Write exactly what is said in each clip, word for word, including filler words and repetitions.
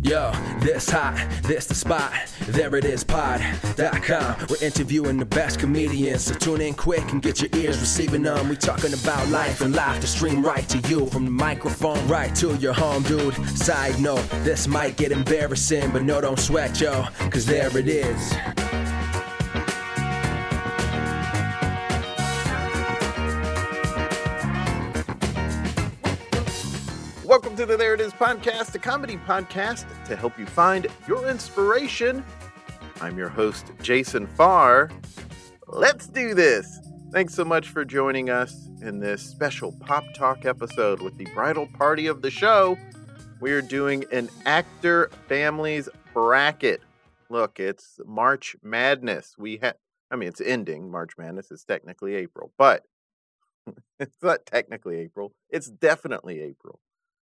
Yo, this hot, this the spot, there it is, pod dot com. We're interviewing the best comedians, so tune in quick and get your ears receiving them. We talking about life and life to stream right to you, from the microphone right to your home, dude. Side note, this might get embarrassing, but no, don't sweat, yo, cause there it is. Welcome to the There It Is podcast, a comedy podcast to help you find your inspiration. I'm your host, Jason Farr. Let's do this. Thanks so much for joining us in this special Pop Talk episode with the bridal party of the show. We are doing an actor families bracket. Look, it's March Madness. We have, I mean, it's ending. March Madness is technically April, but it's not technically April. It's definitely April.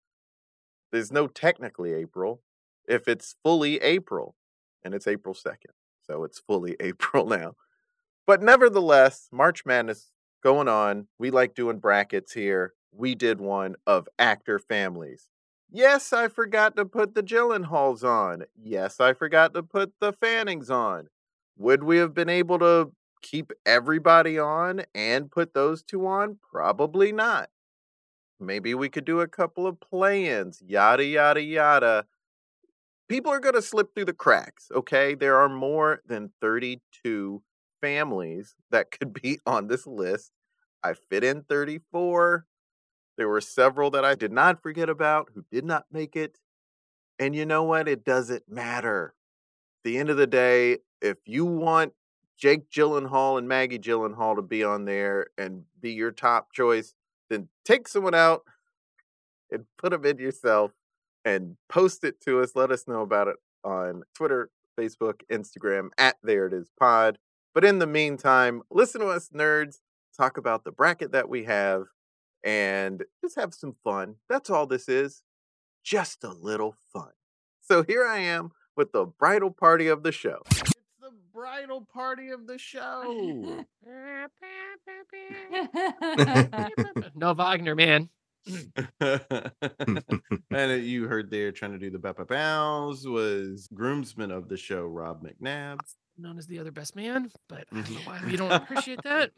There's no technically April if it's fully April, and it's April second. So it's fully April now. But nevertheless, March Madness going on. We like doing brackets here. We did one of actor families. Yes, I forgot to put the Gyllenhaals on. Yes, I forgot to put the Fannings on. Would we have been able to keep everybody on and put those two on? Probably not. Maybe we could do a couple of play-ins, yada, yada, yada. People are going to slip through the cracks, okay? There are more than thirty-two families that could be on this list. I fit in thirty-four. There were several that I did not forget about who did not make it. And you know what? It doesn't matter. At the end of the day, if you want Jake Gyllenhaal and Maggie Gyllenhaal to be on there and be your top choice, then take someone out and put them in yourself and post it to us. Let us know about it on Twitter, Facebook, Instagram, at There It Is Pod. But in the meantime, listen to us nerds talk about the bracket that we have and just have some fun. That's all this is. Just a little fun. So here I am with the bridal party of the show. It's the bridal party of the show. No Wagner, man. And you heard there trying to do the Beppa Bows was groomsman of the show, Rob McNabb. Known as the other best man, but I don't know why you don't appreciate that.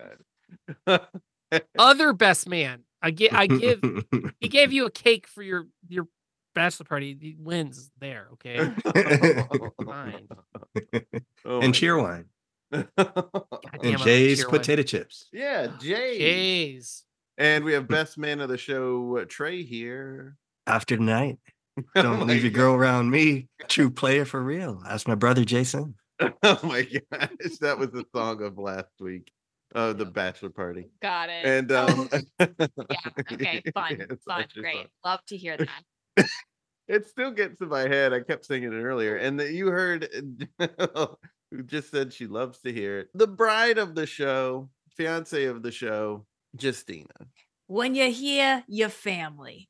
Other best man. I get I give he gave you a cake for your your bachelor party. He wins there, okay? Fine. Oh and cheer wine. And Jay's potato wine. Chips. Yeah, Jay. Jay's. And we have best man of the show, Trey, here. After tonight. Don't oh leave your God. Girl around me. True player for real. Ask my brother, Jason. Oh my gosh. That was the song of last week. Oh, the bachelor party. Got it. And um yeah, okay, fun, yeah, fun, great. Song. Love to hear that. It still gets in my head. I kept singing it earlier. And the, you heard who just said she loves to hear it. The bride of the show, fiance of the show, Justina. When you hear your family.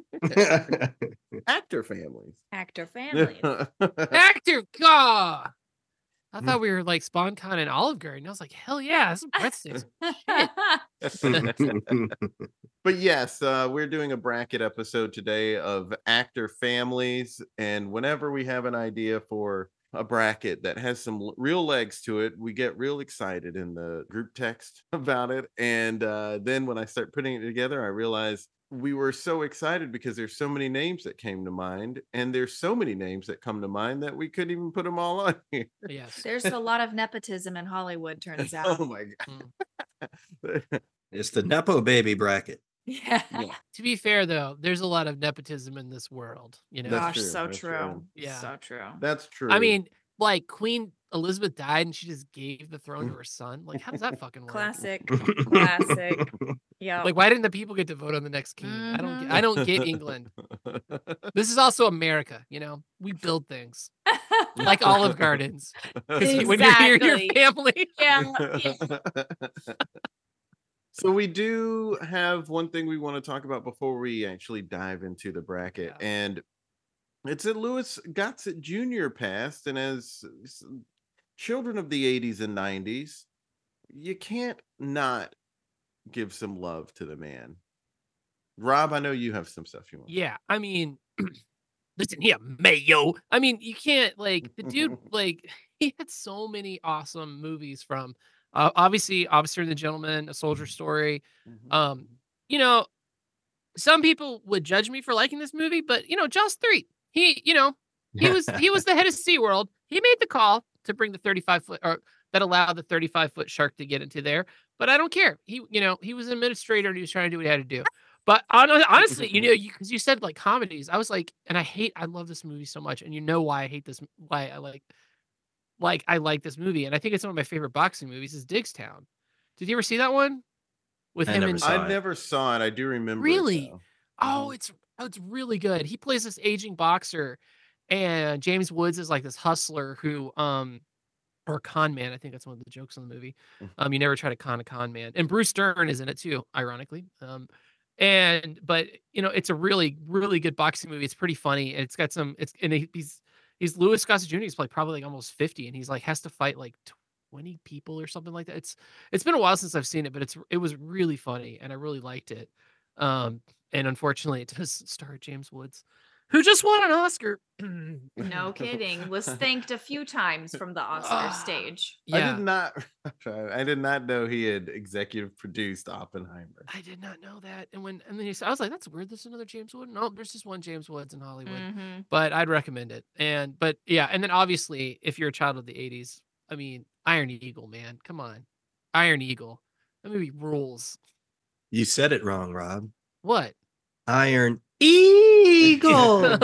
Actor families. Actor families. Actor God. I thought we were like SpawnCon and Olive Garden. I was like, hell yeah, this is breadsticks. But yes, uh, we're doing a bracket episode today of actor families. And whenever we have an idea for a bracket that has some l- real legs to it, we get real excited in the group text about it. And uh, then when I start putting it together, I realize we were so excited because there's so many names that came to mind, and there's so many names that come to mind that we couldn't even put them all on here. Yes. There's a lot of nepotism in Hollywood, turns out. Oh my God. Mm. It's the Nepo baby bracket. Yeah. Yeah. To be fair, though, there's a lot of nepotism in this world. You know, That's Gosh, true, so that's true. true. Yeah. So true. That's true. I mean, like Queen Elizabeth died and she just gave the throne to her son. Like, how does that fucking work? Classic. Classic. Yeah. Like, why didn't the people get to vote on the next king? I don't. Get, Mhm. I don't get England. This is also America. You know, we build things like Olive Gardens. Because when you're here, your Exactly. family. yeah. yeah. So we do have one thing we want to talk about before we actually dive into the bracket. Yeah. And it's that Louis Gossett Junior passed. And as s- children of the eighties and nineties, you can't not give some love to the man. Rob, I know you have some stuff you want. Yeah, I mean, listen here, Mayo. I mean, you can't like the dude. Like he had so many awesome movies from, uh, obviously, Officer and the Gentleman, A Soldier Story. Um, you know, some people would judge me for liking this movie, but you know, Jaws three. He, you know, he was he was the head of SeaWorld. He made the call to bring the thirty-five foot or that allowed the thirty-five foot shark to get into there. But I don't care. He, you know, he was an administrator and he was trying to do what he had to do. But hon- honestly, you know, you because you said like comedies, I was like, and I hate, I love this movie so much, and you know why I hate this, why I like, like I like this movie, and I think it's one of my favorite boxing movies is Digstown. Did you ever see that one with I him never and? saw I it. never saw it. I do remember. Really? It, though. Oh, Mhm. it's oh, it's really good. He plays this aging boxer, and James Woods is like this hustler who, um, or con man. I think that's one of the jokes in the movie. Mhm. Um, you never try to con a con man, and Bruce Dern is in it too, ironically. Um, and but you know, it's a really, really good boxing movie. It's pretty funny. And it's got some. It's and he- he's he's Louis Gossett Junior He's like probably like almost fifty, and he's like has to fight like twenty people or something like that. It's it's been a while since I've seen it, but it's it was really funny, and I really liked it. Um, and unfortunately, it does star James Woods, who just won an Oscar. No kidding. Was thanked a few times from the Oscar Ah, stage. I Yeah, did not. I did not know he had executive produced Oppenheimer. I did not know that. And when and then he said, I was like, that's weird. There's another James Woods. No, there's just one James Woods in Hollywood. hmm But I'd recommend it. And but yeah, and then obviously, if you're a child of the eighties, I mean, Iron Eagle, man, come on, Iron Eagle, that movie rules. You said it wrong, Rob. What? Iron Eagle.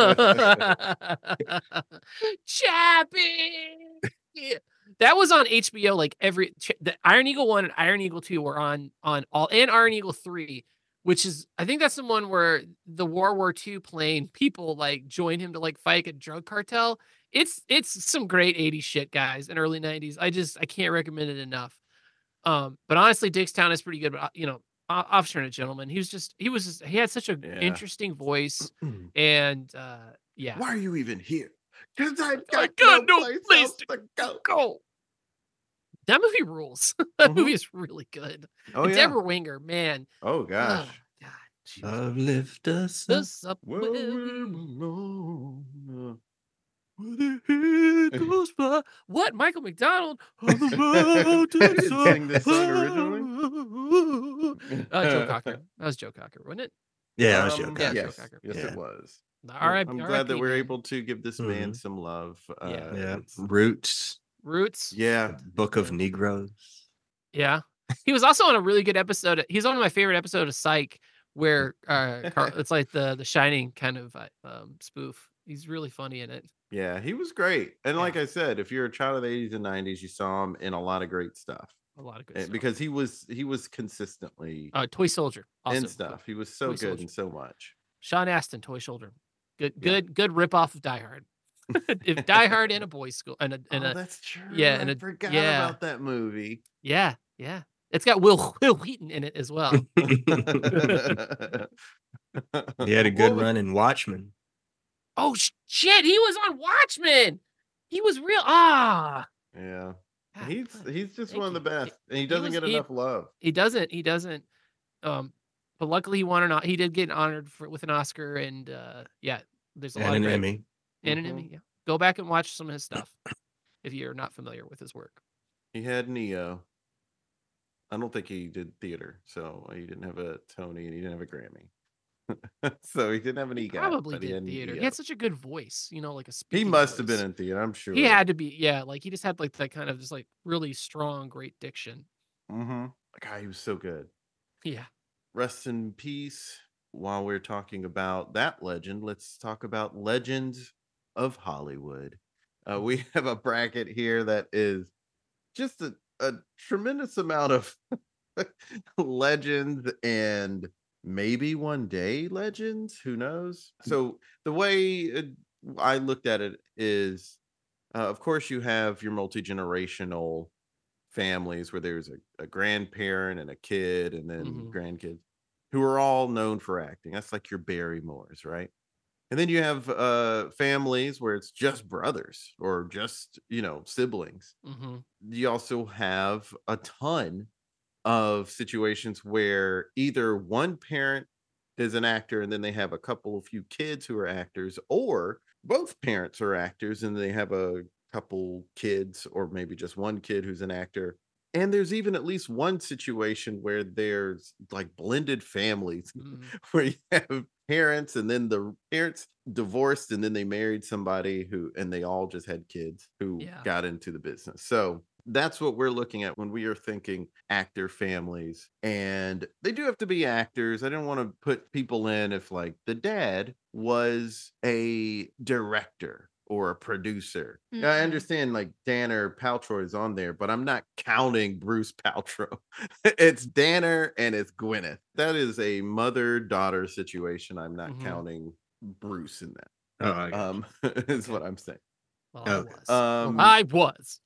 Chappie. Yeah. That was on H B O. Like every ch- the Iron Eagle one and Iron Eagle two were on on all, and Iron Eagle three, which is I think that's the one where the World War Two plane people like join him to like fight a drug cartel. It's it's some great eighties shit, guys, and early nineties. I just I can't recommend it enough. Um, but honestly, Dickstown is pretty good. But uh, you know, O- Officer and a Gentleman, he was just he was just, he had such an Yeah. interesting voice, and uh, yeah, Why are you even here? Because I got, I got no no place, place else to to go. go. That movie rules. That Mhm. movie is really good. Oh And yeah. Deborah Winger, man. Oh Oh gosh. God, she was Love lift us up. this up Well, where we're we- alone. where the heat goes by. What? Michael McDonald on the You mountains didn't sing this song originally? originally? uh, Joe Cocker. That was Joe Cocker, wasn't it? Yeah, that was Um, Joe Yeah, Cocker. Joe Yes, Cocker. yes, Yeah. it was. All Well, right. I'm glad that we're able to give this man Mhm. some love. Uh, Yeah. Yeah. it's- Roots. Roots. yeah. Book of Negroes. Yeah. He was also on a really good episode. He's on my favorite episode of Psych, where uh, Carl, it's like the the Shining kind of uh, um, spoof. He's really funny in it. Yeah, he was great. And like Yeah. I said, if you're a child of the eighties and nineties, you saw him in a lot of great stuff. A lot of good And stuff. because he was he was consistently uh, Toy Soldier also in stuff. He was so Toy good Soldier. in so much. Sean Astin, Toy Soldier. Good, Yeah. good, good rip off of Die Hard. If Die Hard in a boys' school and a and oh, a that's true. yeah, I and a- forgot yeah. about that movie. yeah, yeah. It's got Will Will Wheaton in it as well. He had a good What was- run in Watchmen. Oh sh- shit, he was on Watchmen. He was real. Ah, Yeah. God, He's fuck. he's just Thank one of the you. best. And he doesn't was- get he- enough love. he doesn't. He doesn't. Um, but luckily he won an. o- He did get honored for with an Oscar, and uh, yeah, there's a lot And an of great- Emmy. and an Mhm. Emmy. Yeah, go back and watch some of his stuff if you're not familiar with his work. He had Neo. I don't think he did theater, so he didn't have a Tony and he didn't have a Grammy. So he didn't have an He EGOT. probably but he did had an theater. He Neo. had such a good voice, you know, like a He speaking must have voice. been in theater, I'm sure. He had to be, yeah. Like he just had like that kind of just like really strong, great diction. Mm-hmm. God, he was so good. Yeah. Rest in peace. While we're talking about that legend, let's talk about legends of Hollywood. Uh, we have a bracket here that is just a, a tremendous amount of legends and maybe one day legends. Who knows? So the way it, I looked at it is, uh, of course, you have your multi-generational families where there's a, a grandparent and a kid and then Mhm. grandkids who are all known for acting. That's like your Barrymores, right? And then you have uh families where it's just brothers or just, you know, siblings. hmm You also have a ton of situations where either one parent is an actor and then they have a couple of few kids who are actors, or both parents are actors and they have a couple kids, or maybe just one kid who's an actor. And there's even at least one situation where there's like blended families Mhm. where you have parents and then the parents divorced and then they married somebody who, and they all just had kids who Yeah. got into the business. So that's what we're looking at when we are thinking actor families. And they do have to be actors. I didn't want to put people in if like the dad was a director or a producer. Now, I Mhm. understand like Danner Paltrow is on there, but I'm not counting Bruce Paltrow. It's Danner and it's Gwyneth. That is a mother-daughter situation. I'm not Mhm. counting Bruce in that. Oh, I got Um, is Okay. what I'm saying. Well, I Okay. was. Um, well, I was.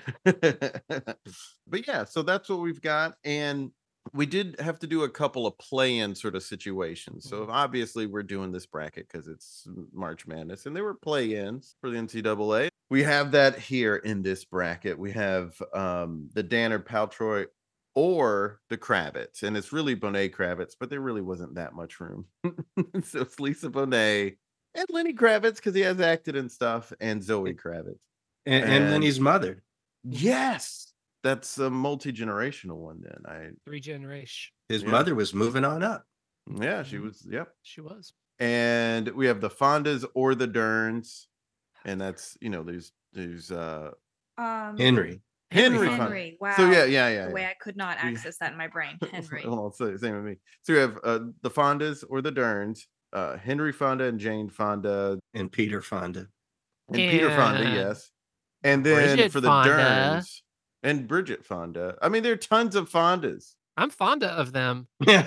but yeah, so that's what we've got. And we did have to do a couple of play-in sort of situations. So Mhm. obviously we're doing this bracket because it's March Madness, and there were play-ins for the N C double A. We have that here in this bracket. We have um, the Danner Paltrow or the Kravitz, and it's really Bonet Kravitz, but there really wasn't that much room. So it's Lisa Bonet and Lenny Kravitz because he has acted and stuff, and Zoe Kravitz. And, and And- Lenny's mother. Yes, that's a multi-generational one. Then I, Three generation. His Yeah. mother was moving on up. yeah, she Mhm. was. Yep. She was. And we have the Fondas or the Derns, and that's you know there's there's uh Um, Henry. Henry. Fonda. Henry. Wow. So yeah, yeah, yeah. The way yeah. I could not We- access that in my brain. Henry. Hold on, so same with me. So we have uh, the Fondas or the Derns, uh, Henry Fonda and Jane Fonda, And Peter Fonda. and Peter Fonda, And yes. And then Bridget for the Fonda. Derns and Bridget Fonda. I mean, there are tons of Fondas. I'm fond of them.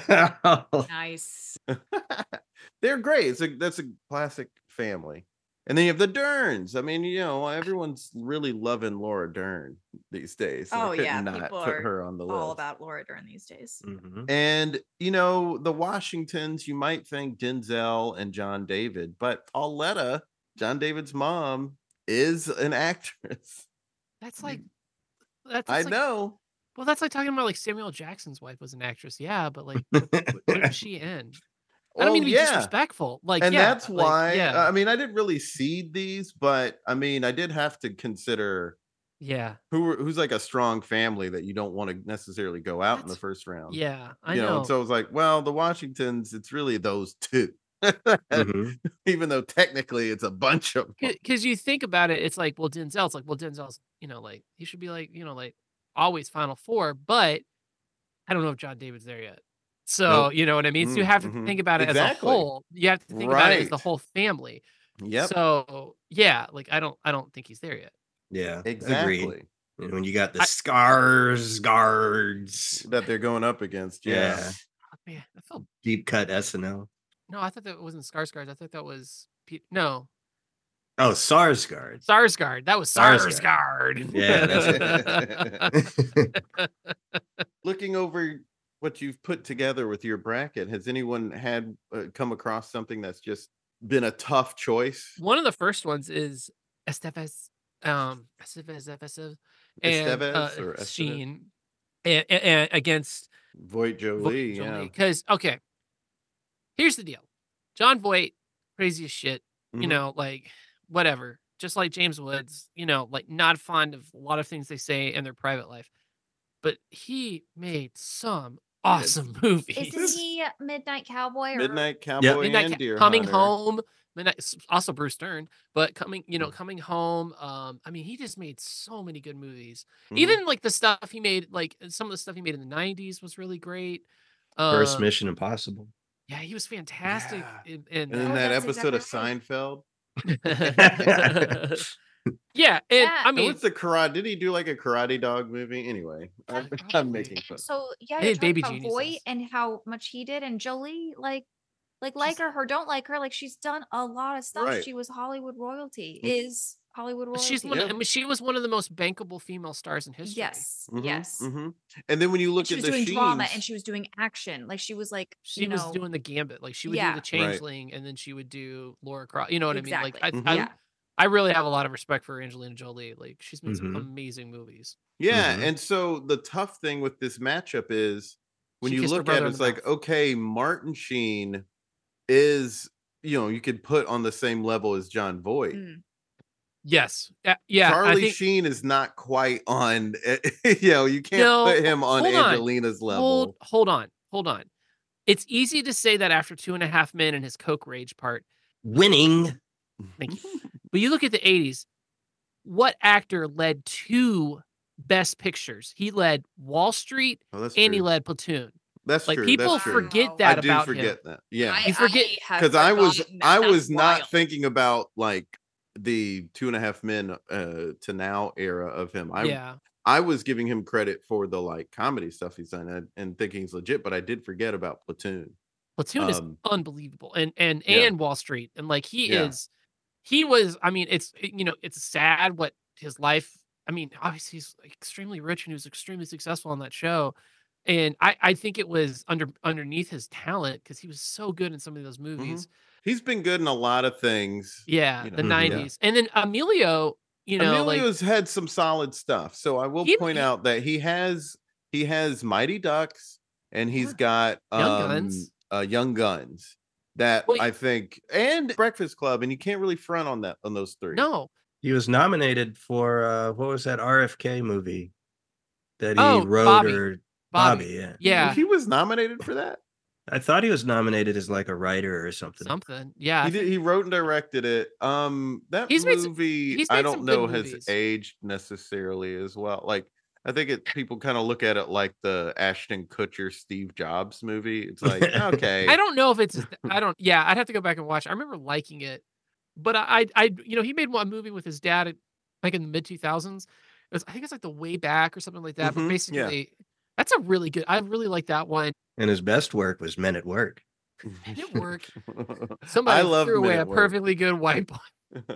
Nice. They're great. It's a that's a classic family. And then you have the Derns. I mean, you know, everyone's really loving Laura Dern these days. So I Oh, couldn't yeah, not people put are her on the list. All about Laura Dern these days. Mhm. And you know, the Washingtons, you might think Denzel and John David, but Pauletta, John David's mom, is an actress. That's like that's, I that's like, know. Well, that's like talking about like Samuel Jackson's wife was an actress. Yeah, but like what, what, what was she in? I don't Well, mean to be yeah. disrespectful. Like, And yeah, that's like, why yeah, I mean I didn't really seed these, but I mean I did have to consider yeah, who who's like a strong family that you don't want to necessarily go out in the That's- first round. yeah. I you know, know. and so I was like, well, the Washingtons, it's really those two. Mhm. Even though technically it's a bunch of them. Because you think about it, it's like, well, Denzel. It's like, well, Denzel's, you know, like he should be like, you know, like always Final Four, but I don't know if John David's there yet. So Nope. you know what I mean. So you Mm, have to mhm. think about it Exactly. as a whole. You have to think about it as the Right. whole family. Yep. So yeah, like I don't, I don't think he's there yet. Yeah. Agreed. exactly. And when you got the I- scars guards, That they're going up against. Yeah. yeah, Oh, man, I felt deep cut S N L. no. I thought that wasn't Skarsgård. I thought that was Pete. No, Oh, Sarsgaard. Sarsgaard. That was Sarsgaard. Sarsgaard. Yeah, that's Looking over what you've put together with your bracket, has anyone had uh, come across something that's just been a tough choice? One of the first ones is Estevez, um, Estevez, Estevez, and uh, Estevez or Estevez? Sheen, and, and, and against Voight Jolie, yeah. Because okay, here's the deal: John Voight, crazy as shit. You Mhm. know, like whatever. Just like James Woods, you know, like not fond of a lot of things they say in their private life, but he made some awesome movies. Isn't he Midnight Cowboy? Or... Midnight Cowboy Midnight and Ca- Deer Coming Hunter. Home. Midnight, s- also Bruce Dern, but coming, you know, Mm. Coming Home. Um, I mean, he just made so many good movies. Mhm. Even like the stuff he made, like some of the stuff he made in the nineties was really great. First Um, Mission Impossible. Yeah, he was fantastic Yeah. in, in And then Oh, that that's episode exactly of Seinfeld. that. yeah, and Yeah. I And mean, what's the karate? Did he do like a karate dog movie? Anyway, I'm, I'm Probably. making fun. So yeah, Hey, you're talking Baby about Voight Geniuses. and how much he did, and Jolie, like, like like her or don't like her, like she's done a lot of stuff. Right. She was Hollywood royalty. Mm. Is Hollywood royalty? she's one. Of, Yeah. I mean, she was one of the most bankable female stars in history. Yes, Mhm, yes. mhm. And then when you look She at was the doing Sheens, drama and she was doing action. Like she was like She you was know, doing the gambit. Like she would Yeah. do the Right. changeling, and then she would do Laura Croft. You know what I mean? Like I, Exactly. Mhm. I, Yeah. I really have a lot of respect for Angelina Jolie. Like she's made some Mhm. amazing movies. yeah. Mhm. And so the tough thing with this matchup is when She you kissed her look at brother it, in it's the like, mouth. okay, Martin Sheen is, you know, you could put on the same level as John Voight. Mm. Yes. Uh, yeah. I Charlie think, Sheen is not quite on, you know, you can't No, put him on hold on. Angelina's level. hold, hold on. Hold on. It's easy to say that after Two and a Half Men and his Coke Rage part. Winning. Thank you. But you look at the eighties, what actor led two best pictures? He led Wall Street Oh, that's and he true. led Platoon. That's Like true. people That's true. forget Wow. that I do about forget him. that. Yeah. I, You forget- I have Because I was forgotten that. I That's was not wild. thinking about like the Two and a Half Men uh, to now era of him. I yeah. I was giving him credit for the like comedy stuff he's done and, and thinking he's legit, but I did forget about Platoon. Platoon is Um, unbelievable. And and yeah. and Wall Street. And like he Yeah. is he was, I mean, it's you know, it's sad what his life. I mean, obviously he's extremely rich and he was extremely successful on that show. And I, I think it was under underneath his talent because he was so good in some of those movies. He's been good in a lot of things. Yeah, You know, the Mhm. nineties. And then Emilio, you know, like Emilio's had some solid stuff. So I will He- point he- out that he has he has Mighty Ducks and he's Yeah. got um, Young Guns. Uh, Young Guns that Well, I think and Breakfast Club, and you can't really front on that on those three. no. He was nominated for uh, what was that R F K movie that he Oh, wrote Bobby. or Bobby. Bobby? Yeah, Yeah. he was nominated for that. I thought he was nominated as like a writer or something. Something. Yeah. I He did. think- He wrote and directed it. Um, that He's made some- movie he's I made don't some good know has movies. aged necessarily as well. Like I think it people kind of look at it like the Ashton Kutcher Steve Jobs movie. It's like okay, I don't know if it's I don't yeah, I'd have to go back and watch. I remember liking it. But I I, I you know, he made one movie with his dad at, like in the mid two thousands. It was, I think it's like The Way Back or something like that. Mhm, But yeah. basically that's a really good I really like that one. And his best work was Men at Work. Men at Work. Somebody I love threw away Men a at Work. perfectly good white boy.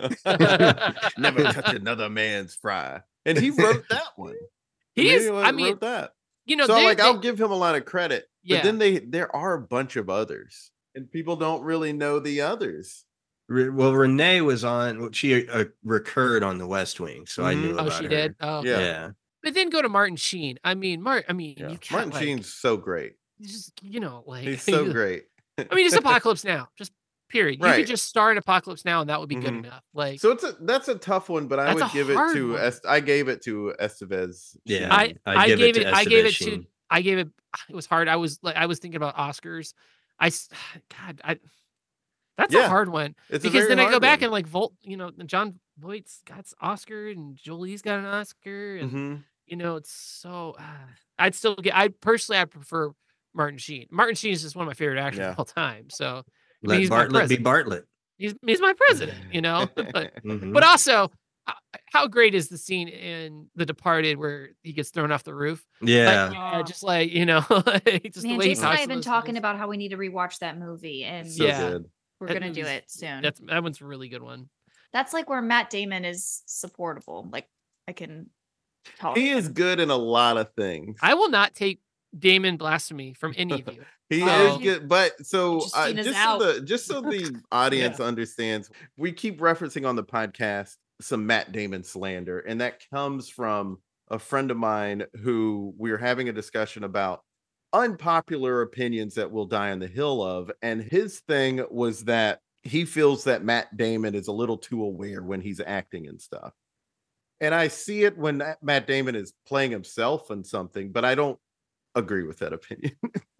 Never touch another man's fry. And he wrote that one. He is Emilio I mean, wrote that. you know, so they, like they- I'll give him a lot of credit. Yeah. But then they there are a bunch of others. And people don't really know the others. Re- Well, Renee was on. well, She uh, recurred on The West Wing, so I Mhm. knew oh, about she her. did. Oh, Yeah. Yeah. but then go to Martin Sheen. I mean, Martin. I mean, Yeah. you can't Martin like, Sheen's so great. he's just you know like He's so you- great. I mean, just Apocalypse Now. Just period. You Right. could just star in Apocalypse Now, and that would be good Mhm. enough. Like So it's a that's a tough one, but I That's would a give it hard to one. Est- I gave it to Estevez. Yeah. I, Sheen. I I, give it gave to it. I gave Estevez it to. Sheen. I gave it. It was hard. I was like, I was thinking about Oscars. I, s- God, I. That's a Yeah. hard one It's a because very then I go hard back one. and like Volt. You know, John Voight's got Oscar and Jolie's got an Oscar, and Mhm. you know, it's so. Uh, I'd still get. I personally, I prefer Martin Sheen. Martin Sheen is just one of my favorite actors Yeah. of all time. So Let he's my Bartlett be president. Bartlett. he's he's my president. You know, but Mhm. But also, uh, how great is the scene in The Departed where he gets thrown off the roof? yeah. Like, yeah, just like you know, like, just the Man, way he Jason and I talks have to been those talking things. about how we need to rewatch that movie, and So Yeah. good. we're That gonna do movie's- it soon. That's that one's a really good one. That's like where Matt Damon is supportable. Like I can tolerate He is him. good in a lot of things. I will not take Damon blasphemy from any of you. He Oh. is good, but so uh, Justina's just out. so the just so the audience understands, we keep referencing on the podcast some Matt Damon slander, and that comes from a friend of mine who we were having a discussion about unpopular opinions that we'll die on the hill of, and his thing was that he feels that Matt Damon is a little too aware when he's acting and stuff. And I see it when that Matt Damon is playing himself in something, but I don't agree with that opinion.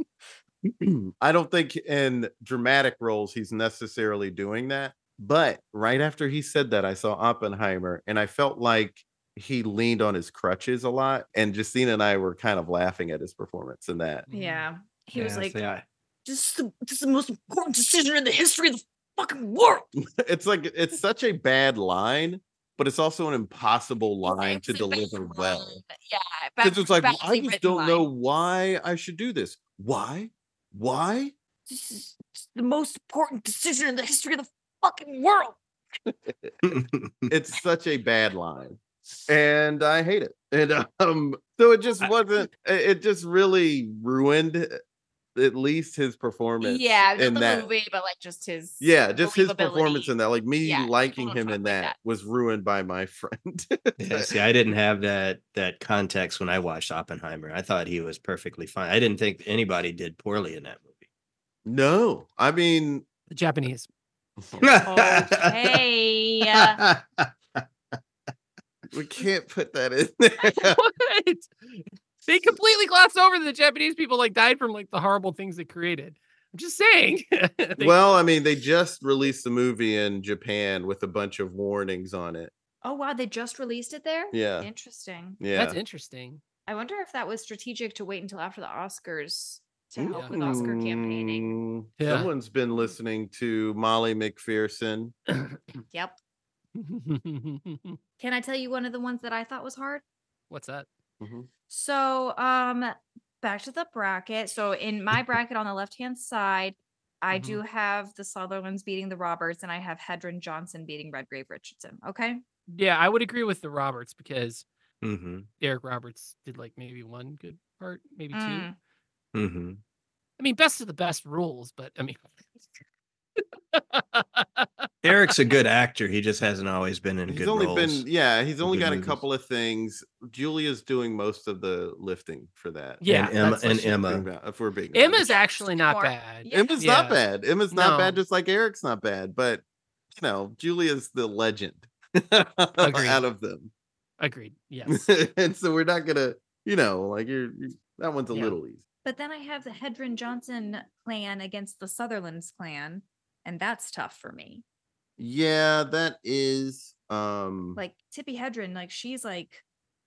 I don't think in dramatic roles he's necessarily doing that. But right after he said that, I saw Oppenheimer and I felt like he leaned on his crutches a lot. And Justina and I were kind of laughing at his performance in that. Yeah, he was Yeah, like, see, I- "This is the this is the most important decision in the history of the fucking world." It's like it's such a bad line, but it's also an impossible line to It's a bad deliver well. line. Yeah, Because it's like, well, I badly just written don't line. know why I should do this. Why? Why? This is the most important decision in the history of the fucking world. It's such a bad line. And I hate it. And um, so it just wasn't, it it just really ruined at least his performance. Yeah, not in the that. movie, but like just his Yeah, just his believability. performance in that. Like me Yeah, liking don't him talk in like that, that. was ruined by my friend. Yeah, see, I didn't have that that context when I watched Oppenheimer. I thought he was perfectly fine. I didn't think anybody did poorly in that movie. No, I mean, The Japanese. Okay. We can't put that in there. What? They completely glossed over that the Japanese people like died from like the horrible things they created. I'm just saying. They- Well, I mean, they just released the movie in Japan with a bunch of warnings on it. Oh wow, they just released it there? Yeah. Interesting. Yeah. That's interesting. I wonder if that was strategic to wait until after the Oscars to help Yeah. with Oscar campaigning. Mm, Yeah. Someone's been listening to Molly McPherson. Yep. Can I tell you one of the ones that I thought was hard? What's that? Mhm. So, um, back to the bracket. So, in my bracket on the left hand side, I do have the Sutherlands beating the Roberts, and I have Hedren Johnson beating Redgrave Richardson. Okay. Yeah, I would agree with the Roberts because Mm-hmm. Eric Roberts did like maybe one good part, maybe two. Mm. Mm-hmm. I mean, best of the best rules, but I mean, Eric's a good actor. He just hasn't always been in He's good only roles. been, yeah, he's only good got a movies. couple of things. Julia's doing most of the lifting for that. yeah, and Emma, that's what and she- Emma. If we're being Emma's honest. actually not More. bad. Yeah. Emma's not Yeah. bad. Emma's not No. bad, just like Eric's not bad. But you know, Julia's the legend out of them, Agreed. Yes. and so we're not gonna, you know, like you're, you that one's a Yeah. little easy. But then I have the Hedren Johnson clan against the Sutherlands clan, and that's tough for me. Yeah, that is. um Like Tippi Hedren, like she's like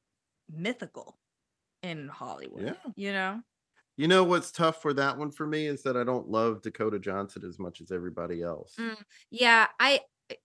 mythical in Hollywood. Yeah. You know? You know what's tough for that one for me is that I don't love Dakota Johnson as much as everybody else. Mm, yeah, I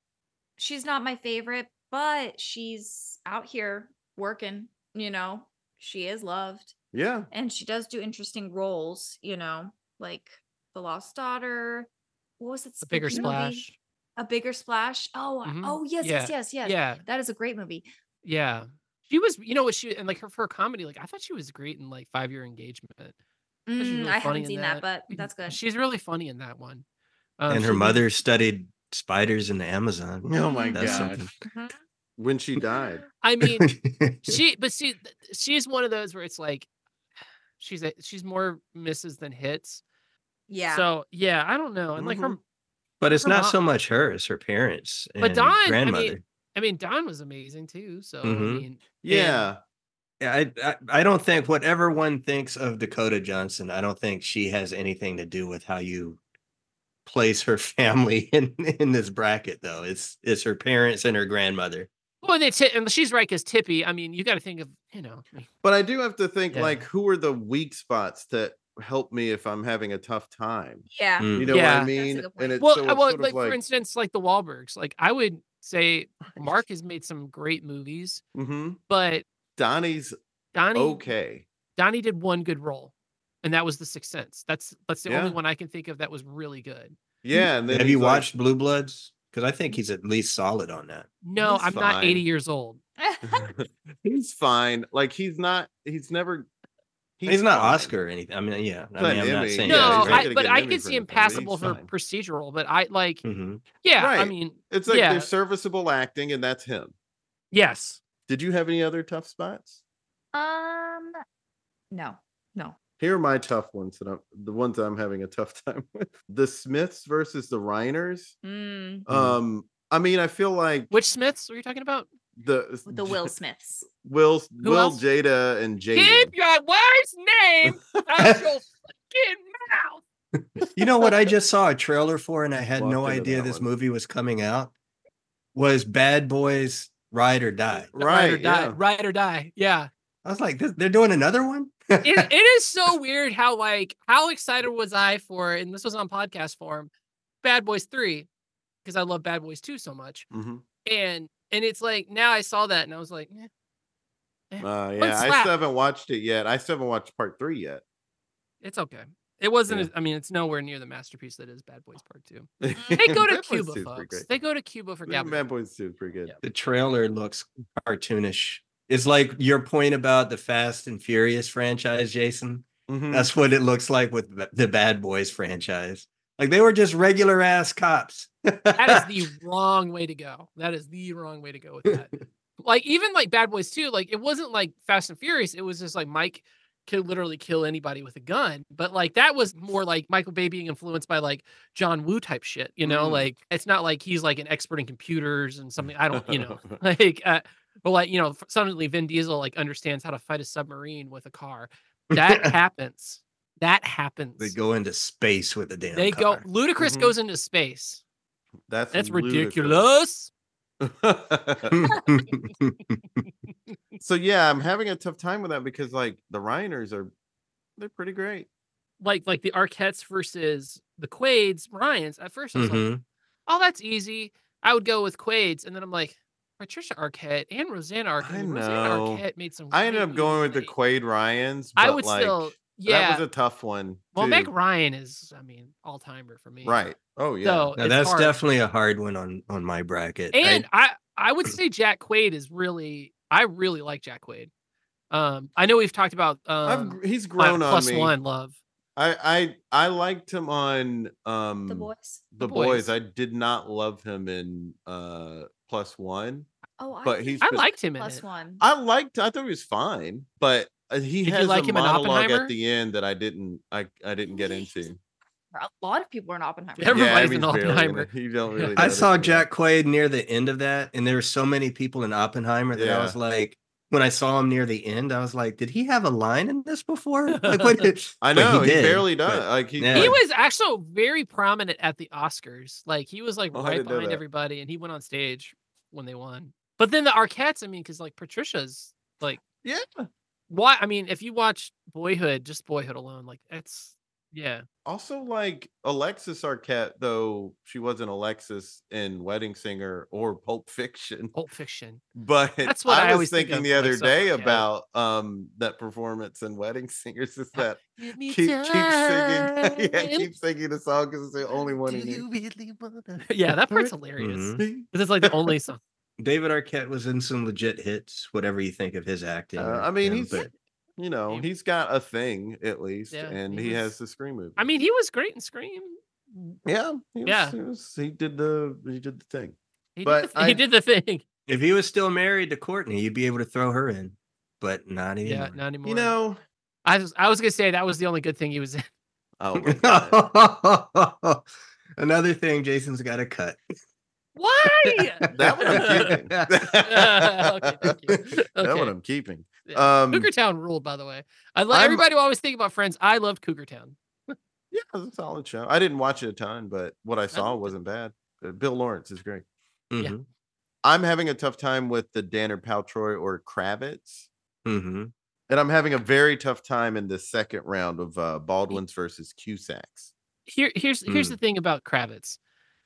she's not my favorite, but she's out here working, you know. She is loved. Yeah, And she does do interesting roles, you know, like The Lost Daughter. What was it? A bigger spooky movie? splash. A Bigger Splash. Oh, I- Mhm. oh yes, yes, Yeah. yes, yes. Yeah. That is a great movie. Yeah. She was, you know what she, and like her for a comedy, like I thought she was great in like Five Year Engagement. she's Mm, really I funny haven't in seen that, that. but that's good. She's really funny in that one. Um, And her she- mother studied spiders in the Amazon. Oh my That's gosh. something. Mhm. when she died. I mean, she, but see, th- she's one of those where it's like, she's a, she's more misses than hits. Yeah. So yeah, I don't know. And like her, Mhm. But it's Her not mom- so much her, it's her parents and but Dawn, I grandmother. mean, I mean, Dawn was amazing too. So I Mhm. mean, Yeah, Yeah, I, I I don't think whatever one thinks of Dakota Johnson, I don't think she has anything to do with how you place her family in in this bracket, though. It's it's her parents and her grandmother. well, and, it's, and she's right because Tippy. I mean, you got to think of, you know, but I do have to think Yeah. like who are the weak spots that help me if I'm having a tough time. yeah. Mm. You know Yeah. what I That's a mean? good And point. it's well, so I- it's well, sort like, of like, for instance, like the Wahlbergs. Like I would say, Mark has made some great movies, mhm. but Donnie's Donnie, okay. Donnie did one good role, and that was The Sixth Sense. That's that's the only Yeah. one I can think of that was really good. Yeah, and then Have you he's like- watched Blue Bloods? Because I think he's at least solid on that. No, He's I'm not eighty fine. years old. he's fine. Like he's not. He's never. He's, not fine. Oscar or anything. I mean, yeah. I Not mean, I'm not Emmy, saying Yeah, no, he's not I, gonna but get an I Emmy could for see him anything, but he's passable for fine. procedural. But I like, hmm yeah, I Right. mean, It's like yeah, they're serviceable acting, and that's him. yes. Did you have any other tough spots? um no. No. Here are my tough ones that I'm the ones I'm having a tough time with. The Smiths versus the Reiners. Mm, Mhm. Um, I mean, I feel like Which Smiths are you talking about? the the Will Smiths. Will Who Will else? Jada and Keep Jaden. your wife's name out your fucking mouth. You know what I just saw a trailer for, and I had no Walked into idea that this one. movie was coming out. Was Bad Boys Ride or Die? Ride or Right, die. yeah. Ride or die. Yeah. I was like, "This- they're doing another one. it, it is so weird how like how excited was I for, and this was on podcast form, Bad Boys three, because I love Bad Boys two so much. Mhm. And and it's like now I saw that and I was like, eh, Uh, But yeah, I slap. still haven't watched it yet. I still haven't watched part three yet. it's okay. It wasn't. Yeah. as- I mean, it's nowhere near the masterpiece that is Bad Boys Part Two. they They go to Cuba, folks. They go to Cuba for Gabby. Bad Boys two is pretty good. Yeah. The trailer looks cartoonish. It's like your point about the Fast and Furious franchise, Jason. Mhm. That's what it looks like with the- the Bad Boys franchise. Like they were just regular ass cops. That is the wrong way to go. That is the wrong way to go with that. Like even like Bad Boys two, like it wasn't like Fast and Furious. It was just like Mike could literally kill anybody with a gun. But like that was more like Michael Bay being influenced by like John Woo type shit, you know, Mm. like it's not like he's like an expert in computers and something. I don't, you know, like, uh, but like, you know, f- suddenly Vin Diesel like understands how to fight a submarine with a car. That happens. That happens. They go into space with the damn They go. car. Ludacris Mhm. goes into space. That's That's ludicrous. ridiculous. So yeah, I'm having a tough time with that because like the Ryaners are, they're pretty great. Like like the Arquettes versus the Quaids, Ryans. At first I was like, Mhm. oh, that's easy. I would go with Quaids, and then I'm like, Patricia Arquette and Rosanna Arquette. I I mean, Rosanna know. Arquette made some. I ended great up going with the movies. Quaid Ryans, but I would like still, that yeah. was a tough one. Well, too. Meg Ryan is, I mean, all timer for me. Right. Oh yeah. So Now it's that's hard. definitely a hard one on on my bracket. I- And I, I would say Jack Quaid is really, I really like Jack Quaid. Um, I know we've talked about I've um, gr- he's Pla- grown on Plus me. One Love. I I I liked him on um The boys. The The boys. Boys. I did not love him in uh Plus One, Oh, I but think he's I been- liked him in plus it. one. I liked. I thought he was fine, but uh, he Did you has like a him in monologue Oppenheimer? at the end that I didn't. I I didn't get Really? into. A lot of people are in Oppenheimer. Everybody's he's in barely Oppenheimer. it. You don't really. I notice saw him. Jack Quaid near the end of that, and there were so many people in Oppenheimer that I Yeah. was like, when I saw him near the end, I was like, did he have a line in this before? Like, what did, I but know he, did, barely does. but- like he, yeah. He was actually very prominent at the Oscars. Like he was like Oh, I right didn't know behind that. everybody, and he went on stage when they won. But then the Arquettes, I mean, because like Patricia's like, yeah. why? I mean, if you watch Boyhood, just Boyhood alone, like it's yeah. Also, like Alexis Arquette, though she wasn't Alexis in Wedding Singer or Pulp Fiction. Pulp Fiction. But That's what I was always think thinking of the other Alexa day Arquette. about um that performance in Wedding Singers is that Give me keep keep singing, yeah, time. keep singing the song because it's the only one Do he you knew. really wanna? Yeah, that part's hilarious. Mhm. Because it's like the only song. David Arquette was in some legit hits, whatever you think of his acting. Uh, I mean, him, he's but you know He- he's got a thing at least, Yeah, and he he, has was- the Scream movie. I mean, he was great in Scream. yeah, he was, Yeah. he, was, he did the he did the thing. He, But did, the, I- he did the thing. if he was still married to Courtney, you'd be able to throw her in, but not anymore. Yeah, not anymore. You know, I was I was gonna say that was the only good thing he was in. oh, my God. Another thing Jason's got to cut. Why? that one I'm keeping. Okay, thank you. That one Okay. I'm keeping. Yeah. Um, Cougar Town ruled, by the way. I love I'm- everybody will always think about Friends. I loved Cougar Town. Yeah, it's a solid show. I didn't watch it a ton, but what I saw loved it. wasn't bad. Uh, Bill Lawrence is great. Mhm, I'm having a tough time with the Danner Paltroy or Kravitz, mhm. and I'm having a very tough time in the second round of uh, Baldwin's versus Cusacks. Here, here's here's Mm. the thing about Kravitz.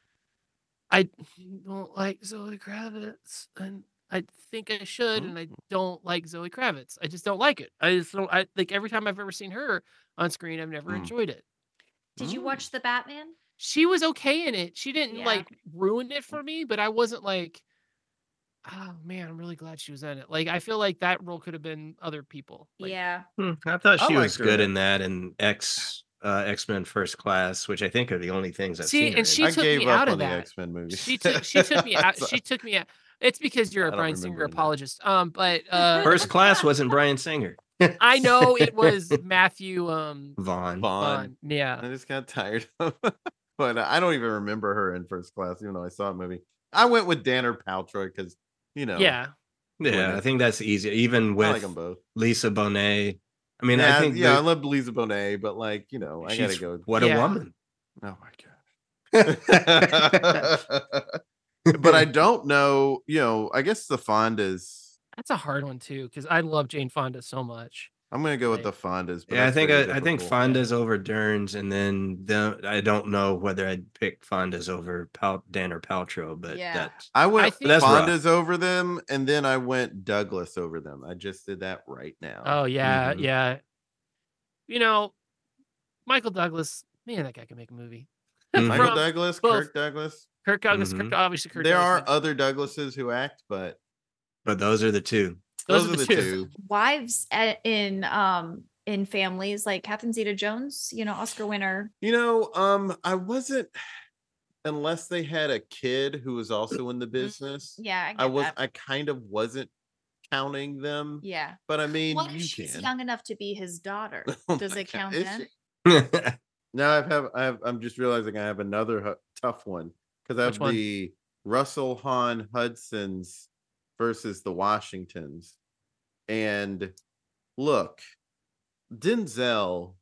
I don't like Zoe Kravitz, and I think I should, and I don't like Zoe Kravitz. I just don't like it. I just don't. I like every time I've ever seen her on screen, I've never Mm. enjoyed it. Did you Mm. watch the Batman? She was okay in it. She didn't Yeah. like ruin it for me, but I wasn't like, oh man, I'm really glad she was in it. Like I feel like that role could have been other people. Like, Yeah. Hmm, I thought I she was liked her good in in that and X uh, X Men First Class, which I think are the only things I've See, seen. and her in. she I took gave me up out of on the that. X Men movies. She took she took me out. So- She took me out. It's because you're I a don't Brian remember Singer any of that. apologist. Um, but uh, First Class wasn't Brian Singer. I know it was Matthew um Vaughn. Vaughn. Vaughn. Yeah. I just got tired of but uh, I don't even remember her in First Class, even though I saw a movie. I went with Danner Paltroy because, you know, Yeah. Yeah, Women. I think that's easy. Even I with like them both. Lisa Bonet. I mean, yeah, I think yeah, I that love Lisa Bonet, but like, you know, I gotta she's go. what Yeah. a woman. Oh my god. But I don't know, you know, I guess the Fondas. That's a hard one too, because I love Jane Fonda so much. I'm gonna go with Right. the Fondas. But Yeah, I that's think very I, I think difficult. Fonda's over Derns, and then the, I don't know whether I'd pick Fonda's over Pal, Dan or Paltrow, but Yeah. that's I went I think- That's rough. Fondas over them, and then I went Douglas over them. I just did that right now. Oh yeah, Mhm. yeah. You know, Michael Douglas, man, that guy can make a movie. Mhm. Michael From Douglas, both- Kirk Douglas. Kirk Douglas, Mhm. Kirk, obviously Kirk There are Douglas. other Douglases who act, but but those are the two. Those those, are are the the two. two. Wives at, in um in families like Catherine Zeta-Jones, you know, Oscar winner. You know, um, I wasn't unless they had a kid who was also in the business. Yeah, I, get I was that. I kind of wasn't counting them. Yeah. But I mean, What if you she's can. young enough to be his daughter? Oh Does my it God. count Is then? she- Now I've have I have I'm just realizing I have another hu- tough one because I Which have one? the Russell Hahn Hudsons versus the Washingtons. And look, Denzel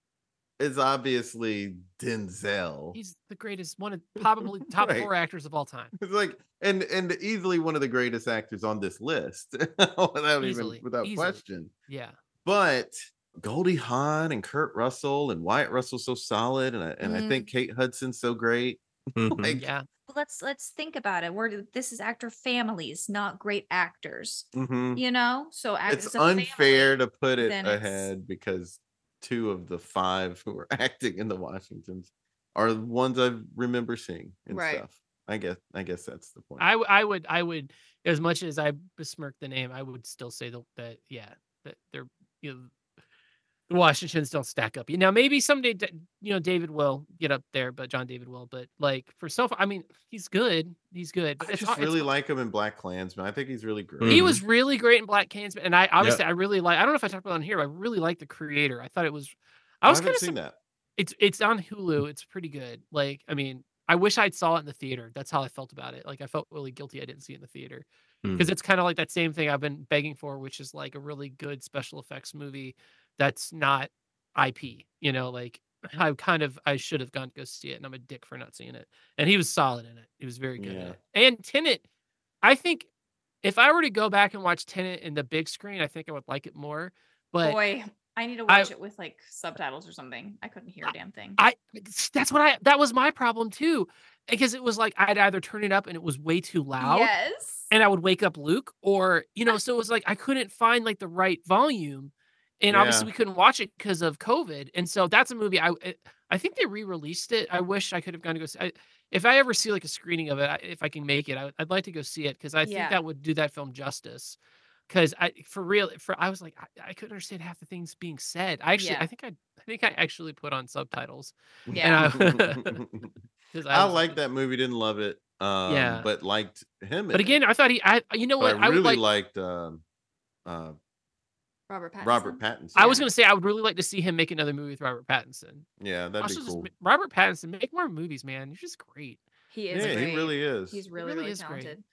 is obviously Denzel. He's the greatest, one of probably top Right. four actors of all time. It's like and and easily one of the greatest actors on this list without Easily, even without easily. question. Yeah. But Goldie Hawn and Kurt Russell and Wyatt Russell so solid, and I, and I Mm. think Kate Hudson's so great. Mhm. Like, Yeah. But let's let's think about it. We're this is actor families, not great actors. mhm. You know, so act- It's it's a unfair family, to put it then it's- ahead because two of the five who are acting in the Washingtons are the ones I remember seeing and Right. stuff. I guess I guess that's the point. I, w- I would, I would, as much as I besmirk the name, I would still say that, that yeah, that they're, you know, the Washingtons don't stack up. Now, maybe someday, D- you know, David will get up there, but John David will. But like for so far, I mean, he's good. He's good. But I it's, just it's really like him in Black Klansman. I think he's really great. He Mhm. was really great in Black Klansman, and I obviously I really like. I don't know if I talked about it on here. But I really like the creator. I thought it was. I I was haven't kind of. seen that. It's it's on Hulu. It's pretty good. Like I mean, I wish I'd saw it in the theater. That's how I felt about it. Like I felt really guilty I didn't see it in the theater Mm. because it's kind of like that same thing I've been begging for, which is like a really good special effects movie that's not I P. You know, like I kind of I should have gone to go see it, and I'm a dick for not seeing it. And he was solid in it. He was very good in Yeah. it. And Tenet, I think if I were to go back and watch Tenet in the big screen, I think I would like it more. But Boy, I need to I- watch it with like subtitles or something. I couldn't hear a damn thing. I that's what I that was my problem too. Because it was like I'd either turn it up and it was way too loud Yes. and I would wake up Luke, or you know, so it was like I couldn't find like the right volume. And obviously Yeah. we couldn't watch it because of COVID. And so that's a movie I it- I think they re-released it. I wish I could have gone to go see I, if I ever see like a screening of it, I- if I can make it, I, I'd like to go see it because I think Yeah. that would do that film justice. Because I, for real, for I was like, I, I couldn't understand half the things being said. I actually, Yeah. I think I, I think I actually put on subtitles. Yeah. And I, 'cause I was like that movie. Didn't love it. Um, Yeah. but liked him. But in again, it. I thought he, I, you know But what, I I, would really like. liked um, uh, Robert Pattinson. Robert Pattinson. I was Yeah. gonna say I would really like to see him make another movie with Robert Pattinson. Yeah, that'd Also, be just cool. ma- Robert Pattinson, make more movies, man. You're just great. He is Yeah, great. he really is. He's really, really really, is great. talented.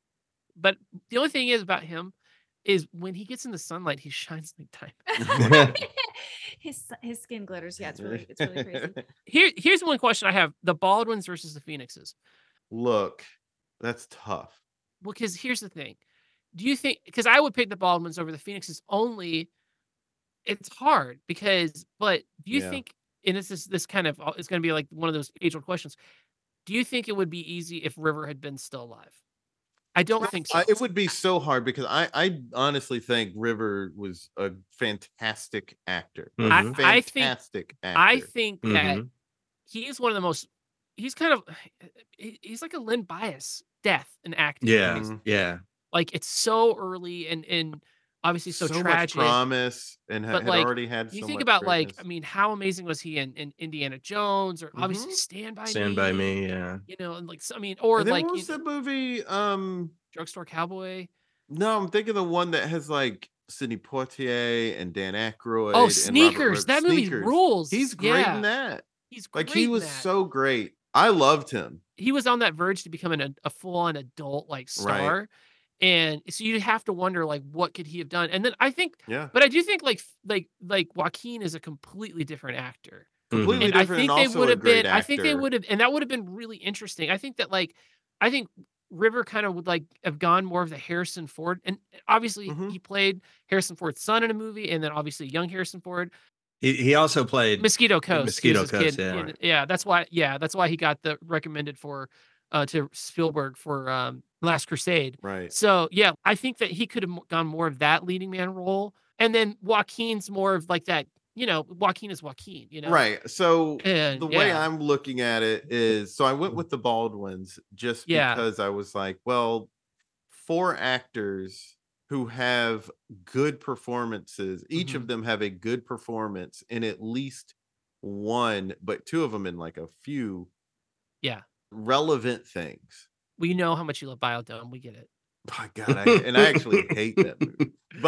But the only thing is about him is when he gets in the sunlight, he shines like diamond. his his skin glitters. Yeah, it's really it's really crazy. Here, here's one question I have: the Baldwins versus the Phoenixes. Look, that's tough. Well, because here's the thing: do you think? Because I would pick the Baldwins over the Phoenixes only. It's hard because, but do you Yeah. think? And this is this kind of it's going to be like one of those age old questions. Do you think it would be easy if River had been still alive? I don't think so. I, it would be so hard because I, I honestly think River was a fantastic actor. A Mhm. I- I think- fantastic actor. I think that Mhm. he is one of the most. He's kind of he- he's like a Lynn Bias death in acting. Yeah. Mhm. Yeah. Like it's so early and and obviously so, much tragic. promise and ha- But, had like, already had. You so think much about like, I greatness. mean, how amazing was he in, in Indiana Jones or obviously Mhm. Stand by Stand Me? by Me. Yeah. You know, and like so- I mean, or And then like what you was know, the movie? Um, Drugstore Cowboy. no, I'm thinking the one that has like Sidney Poitier and Dan Aykroyd. Oh, and Robert Sneakers! Redford. That movie Sneakers. rules. He's great Yeah, in that. He's great Like he in was that. so great. I loved him. He was on that verge to becoming a, a full on adult like star, and so you have to wonder like what could he have done? And then I think, Yeah, but I do think like like like Joaquin is a completely different actor. completely And I different. think and they also would a have great been. I think they actor. would have, and that would have been really interesting. I think that like, I think River kind of would like have gone more of the Harrison Ford, and obviously Mhm. he played Harrison Ford's son in a movie, and then obviously young Harrison Ford, He he also played Mosquito Coast. he was Mosquito his Coast, kid yeah. in- yeah, that's why. Yeah, that's why he got the recommended for uh to Spielberg for um Last Crusade. Right. So yeah, I think that he could have gone more of that leading man role, and then Joaquin's more of like that. You know, Joaquin is Joaquin. You know, Right. So And, the way yeah. I'm looking at it is so I went with the Baldwins just Yeah. because I was like, well, four actors who have good performances, each Mhm. of them have a good performance in at least one, but two of them in like a few Yeah. relevant things. We know how much you love Biodome. We get it. My God, I, and I actually hate that movie.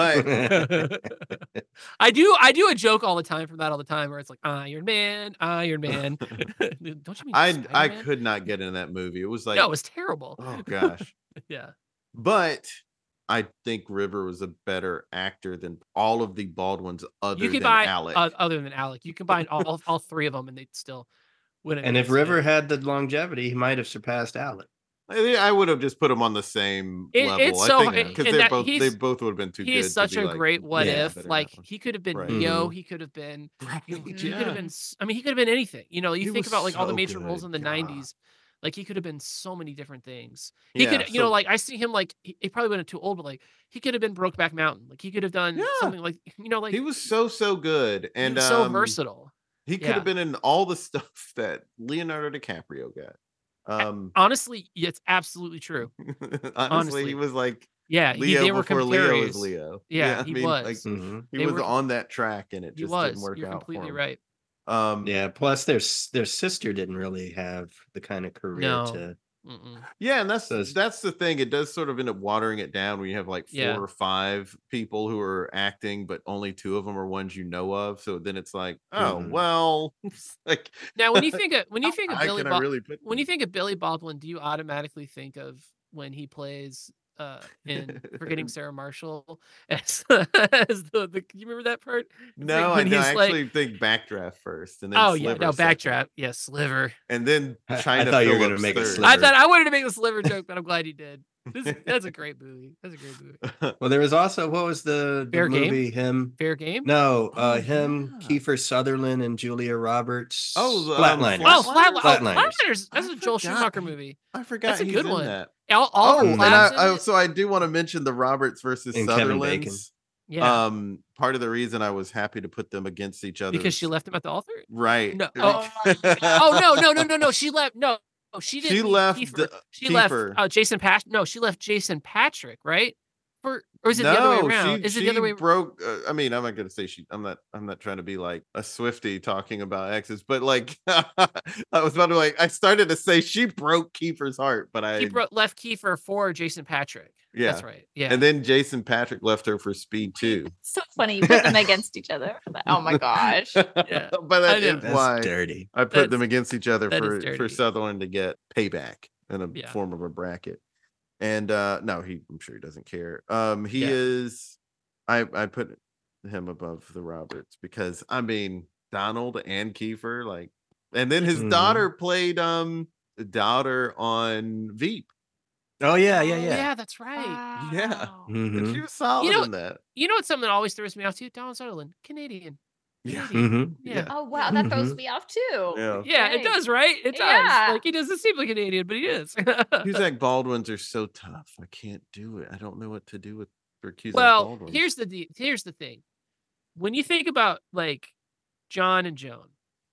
But I do I do a joke all the time from that all the time where it's like Iron Man, Iron Man. Don't you mean I I Spider-Man? could not get in that movie. It was like, No, it was terrible. oh gosh. Yeah. But I think River was a better actor than all of the Baldwins other You could than buy Alec. uh, other than Alec. You combine all all three of them and they'd still wouldn't. And if be River good. had the longevity, he might have surpassed Alec. I, think I would have just put them on the same It- level. it's I so- think and- because and they that- both they he's- both would have been too he good. is such to be a like, great what yeah, if. better Like than that he could have been Right. Neo. Mhm. He could have been. one. He, Right, he yeah. could have been. s- I mean, he could have been anything. You know, you He think was about like all the so major roles good, in the God. nineties. Like he could have been so many different things. He Yeah, could, you know, so- like I see him like he, he probably wasn't too old, but like he could have been Brokeback Mountain. Like he could have done Yeah. something like you know, like He was so so good, he and was so um, versatile. He could Yeah. have been in all the stuff that Leonardo DiCaprio got. Um, Honestly, yeah, it's absolutely true. honestly, honestly. he was like Yeah, he, Leo they were before Leo contemporaries. was Leo. Yeah, I he mean, was. like, Mhm. he They was were- on that track, and it He just was. didn't work You're out completely for him. right. Um, Yeah. Plus, their s- their sister didn't really have the kind of career No. to. Mm-mm. Yeah, and that's So it's- that's the thing. It does sort of end up watering it down when you have like four Yeah. or five people who are acting, but only two of them are ones you know of. So then it's like, oh Mhm. well, it's like Now, when you think of when you think of how Billy can I Bob, really put when you think of Billy Baldwin, do you automatically think of when he plays uh in Forgetting Sarah Marshall as, as the, the you remember that part? It's like no, I, when no, I he's like- actually think Backdraft first, and then Oh yeah, Sliver no second, backdraft. Yeah, Sliver. and then I- I China. thought you were Phillips gonna make a third. Sliver. I thought I wanted to make the Sliver joke, but I'm glad you did. This, that's a great movie. That's a great movie. Well, there was also what was the, the Fair Game? movie? Him. Fair game. No, Oh, uh, him, yeah. Kiefer Sutherland, and Julia Roberts. Oh, um, Flatliners. Oh, Flatliners? Flatliners. Oh, Flatliners. Flatliners. That's I a Joel forgot Schumacher he- movie. I forgot That's a he's good in one. that. All, all Oh, the and collabs I, in I it. so I do want to mention the Roberts versus And Kevin Bacon. Sutherlands. Yeah, Um, part of the reason I was happy to put them against each other because is- she left him at the altar. right. No. Oh Oh, my oh no, no, no, no, no. She left. No, no, she didn't. She leave left Kiefer. the- she left Kiefer. uh, Jason Pat. No, she left Jason Patrick. Right? For or is it the other way around? She, is it she the other way? broke. Uh, I mean, I'm not gonna say she. I'm not. I'm not trying to be like a Swiftie talking about exes, but like I was about to like. I started to say she broke Kiefer's heart, but I He bro- left Kiefer for Jason Patrick. yeah. That's right. Yeah. And then Jason Patrick left her for Speed too. So funny. You put them against each other. Oh my gosh. Yeah. but that I know. is That's why dirty. I put That's- them against each other that is for dirty. for Sutherland to get payback in a Yeah. form of a bracket. And uh no, he I'm sure he doesn't care. Um he Yeah. is I I put him above the Roberts because I mean Donald and Kiefer, like, and then his Mhm. daughter played um the daughter on Veep. Oh yeah, yeah, Oh, yeah. yeah, that's right. Yeah. Wow. And Mhm. she was solid You know- in that. You know what's something that always throws me off too? Donald Sutherland, Canadian. Yeah. Canadian. Mhm. Yeah. Oh wow, that throws Mhm. me off too. Yeah. Yeah, it Right. does, right? It does. Yeah. Like he doesn't seem like Canadian, but he is. Cusack Baldwins are so tough. I can't do it. I don't know what to do with for Cusack well, Baldwins. here's the de- here's the thing. When you think about like John and Joan,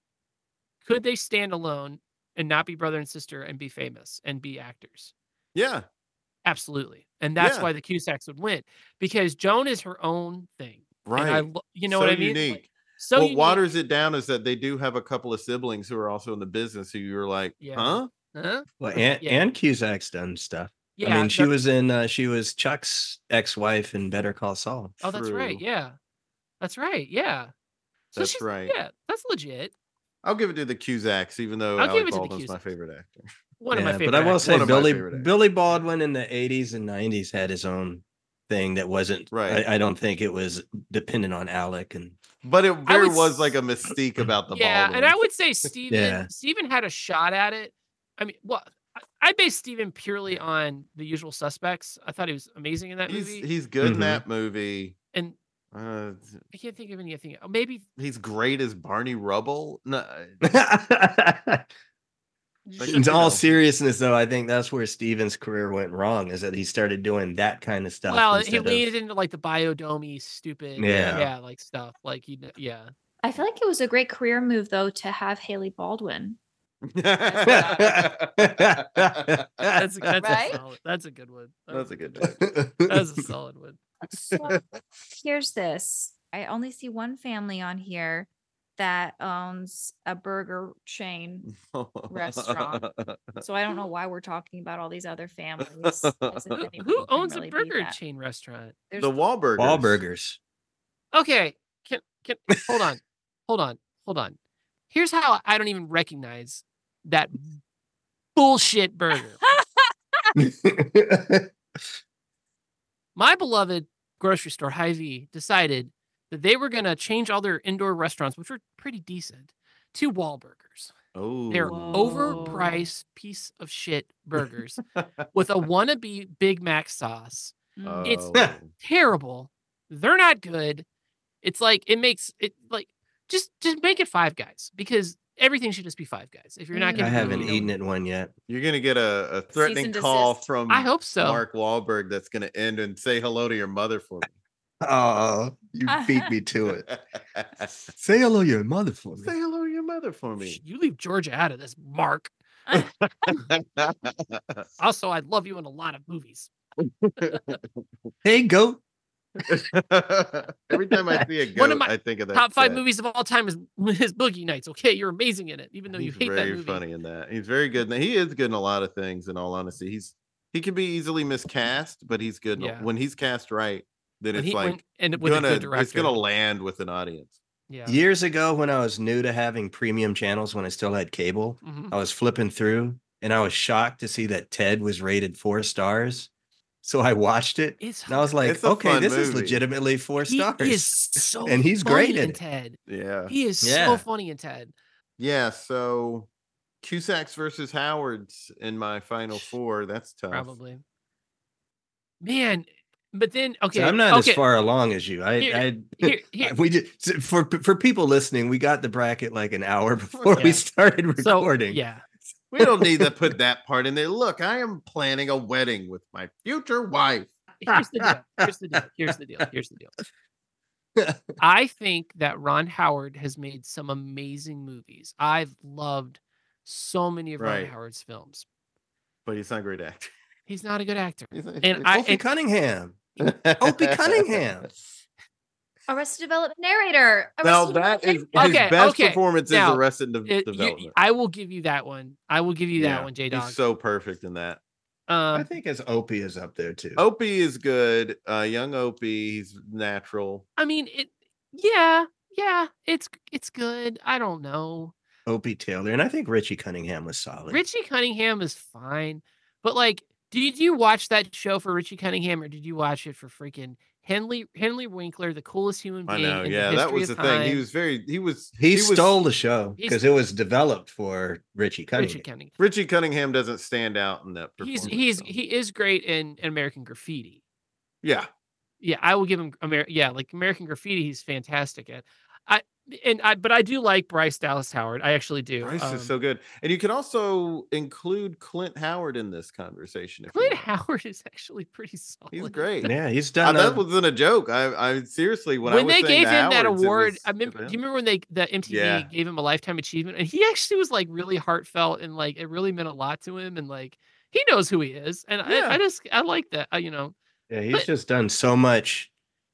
could they stand alone and not be brother and sister and be famous and be actors? yeah. Absolutely. And that's Yeah. why the Cusacks would win because Joan is her own thing. Right. And I, lo- you know so what I mean? Unique. Like, so what unique. waters it down is that they do have a couple of siblings who are also in the business who you're like, Yeah. huh? Huh? Well, and, Yeah. and Cusack's done stuff. Yeah. I mean, she that- was in. Uh, she was Chuck's ex-wife in Better Call Saul. Oh, that's right. True. Yeah. That's right. Yeah. So That's she's, right. Yeah, that's legit. I'll give it to the Cusacks, even though I'll give Alec it to the Baldwin's my Cusacks. favorite actor. One of my Yeah, favorite. but I will actors. say One of my Billy favorite actors. Billy Baldwin in the eighties and nineties had his own thing that wasn't Right. I, I don't think it was dependent on Alec and But it I there would was s- like a mystique about the yeah, Baldwins. and I would say Steven Yeah. Steven had a shot at it. I mean, well, I, I based Steven purely on The Usual Suspects. I thought he was amazing in that he's movie. he's good in Mhm. that movie. and Uh, I can't think of anything. Oh, maybe he's great as Barney Rubble. No, Like, in you all know. seriousness though, I think that's where Steven's career went wrong, is that he started doing that kind of stuff. well, he instead of- leaned into like the biodomy stupid, Yeah. yeah, like stuff. Like he, yeah, I feel like it was a great career move though to have Haley Baldwin. that's that's Right? a solid. That's a good one. That's a good joke. That's a solid one. So here's this. I only see one family on here. that owns a burger chain. Restaurant. So I don't know why we're talking about all these other families. as if Who, anybody who can owns really a beat burger that. chain restaurant? There's The Wahlburgers. Wahlburgers. Okay, can can hold on, hold on, hold on. Here's how I don't even recognize that bullshit burger. My beloved grocery store, Hy-Vee, decided that they were going to change all their indoor restaurants, which were pretty decent, to Wahlburgers. Oh, They're Whoa. overpriced piece of shit burgers with a wannabe Big Mac sauce. Mm. It's Oh. terrible. They're not good. It's like it makes it like just just make it Five Guys because everything should just be Five Guys. If you're not Mm. going I to haven't eaten it one yet. You're gonna get a, a threatening and call desist. from I hope so. Mark Wahlberg that's gonna end and say hello to your mother for me. Oh, you beat me to it. Say hello to your mother for Say hello to your mother for me. You leave Georgia out of this, Mark. Also, I love you in a lot of movies. Hey, goat. Every time I see a One of goat, my I think of that. Top five set. movies of all time is, is Boogie Nights. Okay, you're amazing in it, even though you He's hate that very movie. funny in that. He's very good. And he is good in a lot of things. In all honesty, he's he can be easily miscast, but he's good in- Yeah. when he's cast right. Then When it's he like went and with gonna a good director. it's gonna land with an audience. Yeah. Years ago, when I was new to having premium channels, when I still had cable, Mhm. I was flipping through and I was shocked to see that Ted was rated four stars. So I watched it It's and I was like, It's a okay, fun this is movie. legitimately four he stars. is so And he's funny great in in it. Ted. Yeah. He is Yeah. so funny in Ted. Yeah. So Cusacks versus Howards in my final four. That's tough. Probably. Man, but then okay, So I'm not okay. as far along as you. I, Here- I, here- here- we did for for people listening. We got the bracket like an hour before Yeah. we started So recording. yeah, We don't need to put that part in there. Look, I am planning a wedding with my future wife. here's the deal. Here's the deal. Here's the deal. Here's the deal. I think that Ron Howard has made some amazing movies. I've loved so many of Ron Right. Howard's films. But he's not a great actor. He's not a good actor. He's not- And I Opie and, Cunningham. Opie Cunningham. Arrested Development narrator. Now Arrested that is his Development- Okay, best okay. performance Now, is Arrested De- it- you- Development. I will give you that one. I will give you that Yeah, one, J Dog. He's so perfect in that. I Um, think as Opie is up there too. Opie is good. Uh, young Opie, he's natural. I mean, it. Yeah, yeah. It's it's good. I don't know. Opie Taylor, and I think Richie Cunningham was solid. Richie Cunningham is fine, but like, did you watch that show for Richie Cunningham, or did you watch it for freaking Henley Henley Winkler, the coolest human I being know. in Yeah, the that history was the of thing. He time? was very. He was. he, was- stole the show He's- because it was developed for Richie Cunningham. Richie Cunningham. Richie Cunningham doesn't stand out in that. He's performance, he's though. he is great in, in American Graffiti. Yeah. Yeah, I will give him Amer- yeah, like American Graffiti, he's fantastic at. I and I but I do like Bryce Dallas Howard. I actually do. Bryce Um, is so good, and you can also include Clint Howard in this conversation. If you Clint want. Howard is actually pretty solid. He's great. Yeah, he's Uh, done. that a- wasn't a joke. I, I seriously when, I when was they saying gave the him that Howards, it award, was I remember. for Do you him. remember when they the M T V Yeah. gave him a lifetime achievement, and he actually was like really heartfelt and like it really meant a lot to him, and like he knows who he is, and Yeah. I, I just I like that. uh, you know, yeah, he's but- just done so much.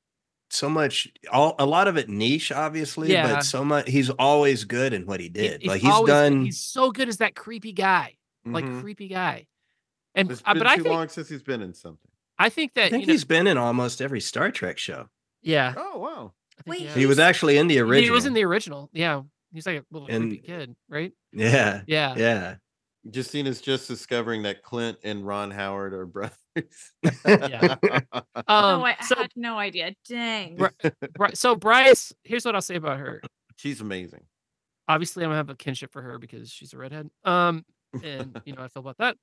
So much, all a lot of it niche, obviously, Yeah. but so much. He's always good in what he he- did. like he's always- done. He's so good as that creepy guy, like Mhm. creepy guy, and It's uh, been but I too think long since he's been in something. I think that I think you know, he's been in almost every Star Trek show. yeah. Oh wow! I think Wait, he has. He was actually in the original. He was in the original. Yeah, he's like a little And- creepy kid, right? Yeah, Yeah. yeah. Justina's just discovering that Clint and Ron Howard are brothers. Yeah. Um, oh, I so had no idea. Dang. Bri- Bri- so Bryce, here's what I'll say about her. She's amazing. Obviously, I'm gonna have a kinship for her because she's a redhead. Um, and you know how I feel about that.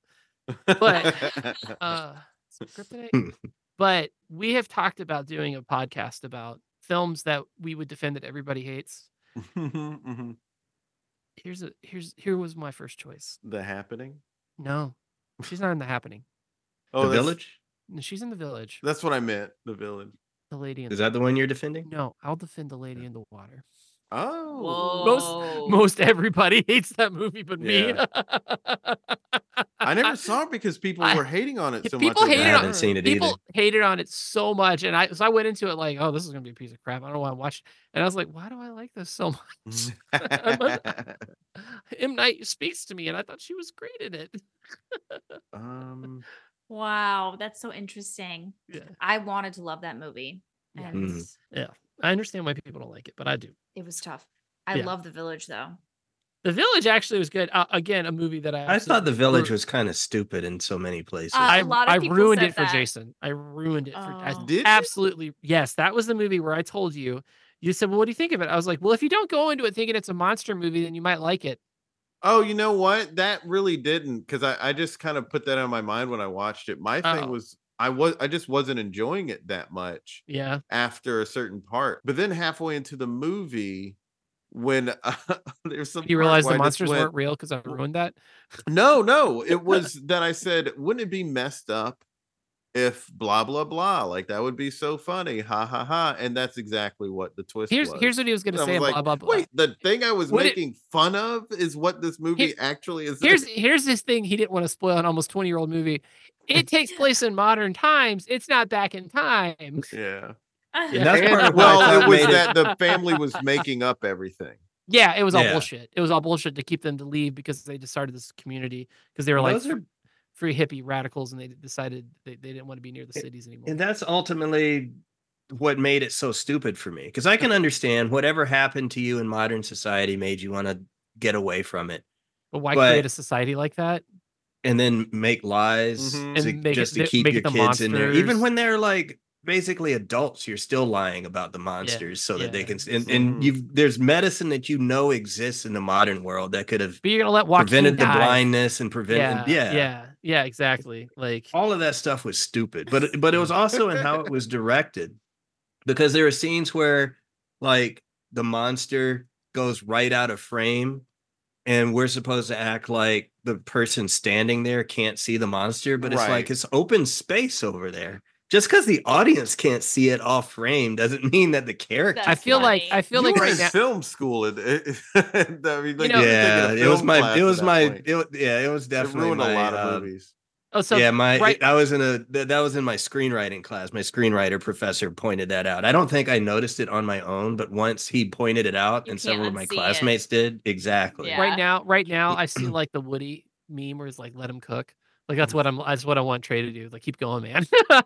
But uh, kryptonite. But we have talked about doing a podcast about films that we would defend that everybody hates. Mhm. Here's a here's here was my first choice. The Happening. No, she's not in The Happening. Oh, the that's- Village. No, she's in The Village. That's what I meant. The Village. The lady in Is the that the one you're defending? no, I'll defend the lady in the water. Oh. Most most everybody hates that movie, but me. I never saw it because people I- were hating on it so people much. hated I on- haven't seen it People either. hated on it so much, and I so I went into it like, oh, this is gonna be a piece of crap. I don't want to watch. And I was like, why do I like this so much? M. Night speaks to me, and I thought she was great in it. um, Wow, that's so interesting. Yeah, I wanted to love that movie, Yeah. and Mm. yeah. I understand why people don't like it, but I do. it was tough. I Yeah. love The Village though. The Village actually was good. Uh, again, a movie that I I thought The absolutely Village ru- was kind of stupid in so many places. Uh, I, a lot of I people ruined said it for that. Jason. I ruined it for I Oh. Did you? absolutely. Yes, that was the movie where I told you. You said, "Well, what do you think of it?" I was like, "Well, if you don't go into it thinking it's a monster movie, then you might like it." oh, you know what? That really didn't, because I, I just kind of put that on my mind when I watched it. My thing Oh. was I was I just wasn't enjoying it that much Yeah, after a certain part. But then halfway into the movie, when uh, there's some you part realize where the I just monsters went, weren't real because I ruined that. no, no, it was that I said, wouldn't it be messed up if blah blah blah? Like that would be so funny, ha ha ha. And that's exactly what the twist Here's was. here's what he was gonna And I say. was and like, blah blah blah. wait, the thing I was Would it- making fun of is what this movie actually is. Here's here's this thing he didn't want to spoil an almost twenty year old movie. It takes place in modern times. It's not back in time. yeah. And that's And, part of what I well, thought it was made it- that the family was making up everything. Yeah, it was all Yeah. bullshit. It was all bullshit to keep them to leave because they just started this community because they were Well, like those are- fr- free hippie radicals and they decided they, they didn't want to be near the cities anymore. And that's ultimately what made it so stupid for me. Because I can understand whatever happened to you in modern society made you want to get away from it But why but- create a society like that? and then make lies Mhm. to- And make it- just to th- keep make your it the kids in there. Even monsters. when they're like basically adults, you're still lying about the monsters so that they yeah. can. And, and Mhm. you've there's medicine that you know exists in the modern world that could have But you're gonna let Joaquin prevented the die. blindness and Yeah, prevented. yeah, Yeah. yeah, yeah, exactly. Like All of that stuff was stupid, but it- but it was also in how it was directed, because there were scenes where like the monster goes right out of frame and we're supposed to act like the person standing there can't see the monster, but it's Right. like it's open space over there. Just because the audience can't see it off frame doesn't mean that the character. I feel like funny. I feel You like were right in now. film school. It, it, I mean, like, know- you were taking yeah, a it was film my class it at was that my point. it, wa- yeah it was It definitely ruined my, a lot of uh, movies. Oh, so yeah, my right. I was in a th- that was in my screenwriting class. My screenwriter professor pointed that out. I don't think I noticed it on my own, but once he pointed it out You and can't several of my unsee it. classmates did, exactly. Yeah. Right now, right now, I've seen like the Woody meme where it's like, "Let him cook." Like that's what I'm. That's what I want Trey to do. Like keep going, man.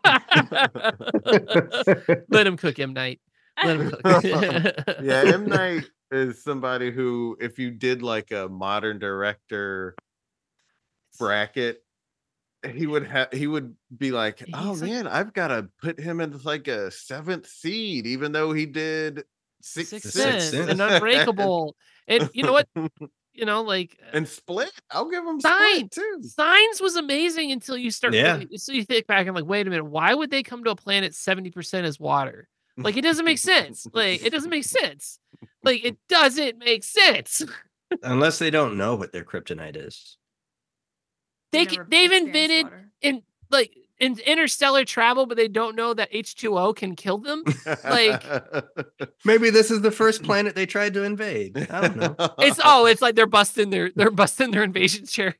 Let him cook, M. Night. Let him cook. Yeah, M. Night is somebody who, if you did like a modern director bracket, he would have he would be like, oh He's like- man, I've got to put him in like a seventh seed, even though he did Sixth, Sixth Sense. Sense and Unbreakable, and you know what? You know, like uh, And Split. I'll give him Sign. Split too. Signs was amazing until you start. Yeah. Really, so you think back and like, wait a minute, why would they come to a planet seventy percent is water? Like it doesn't make sense. Like it doesn't make sense. Like it doesn't make sense. Unless they don't know what their kryptonite is. They Never c- they've experienced invented water. in like in interstellar travel, but they don't know that H two O can kill them. Like- Maybe this is the first planet they tried to invade. I don't know. It's oh, it's like they're busting their they're busting their invasion chair.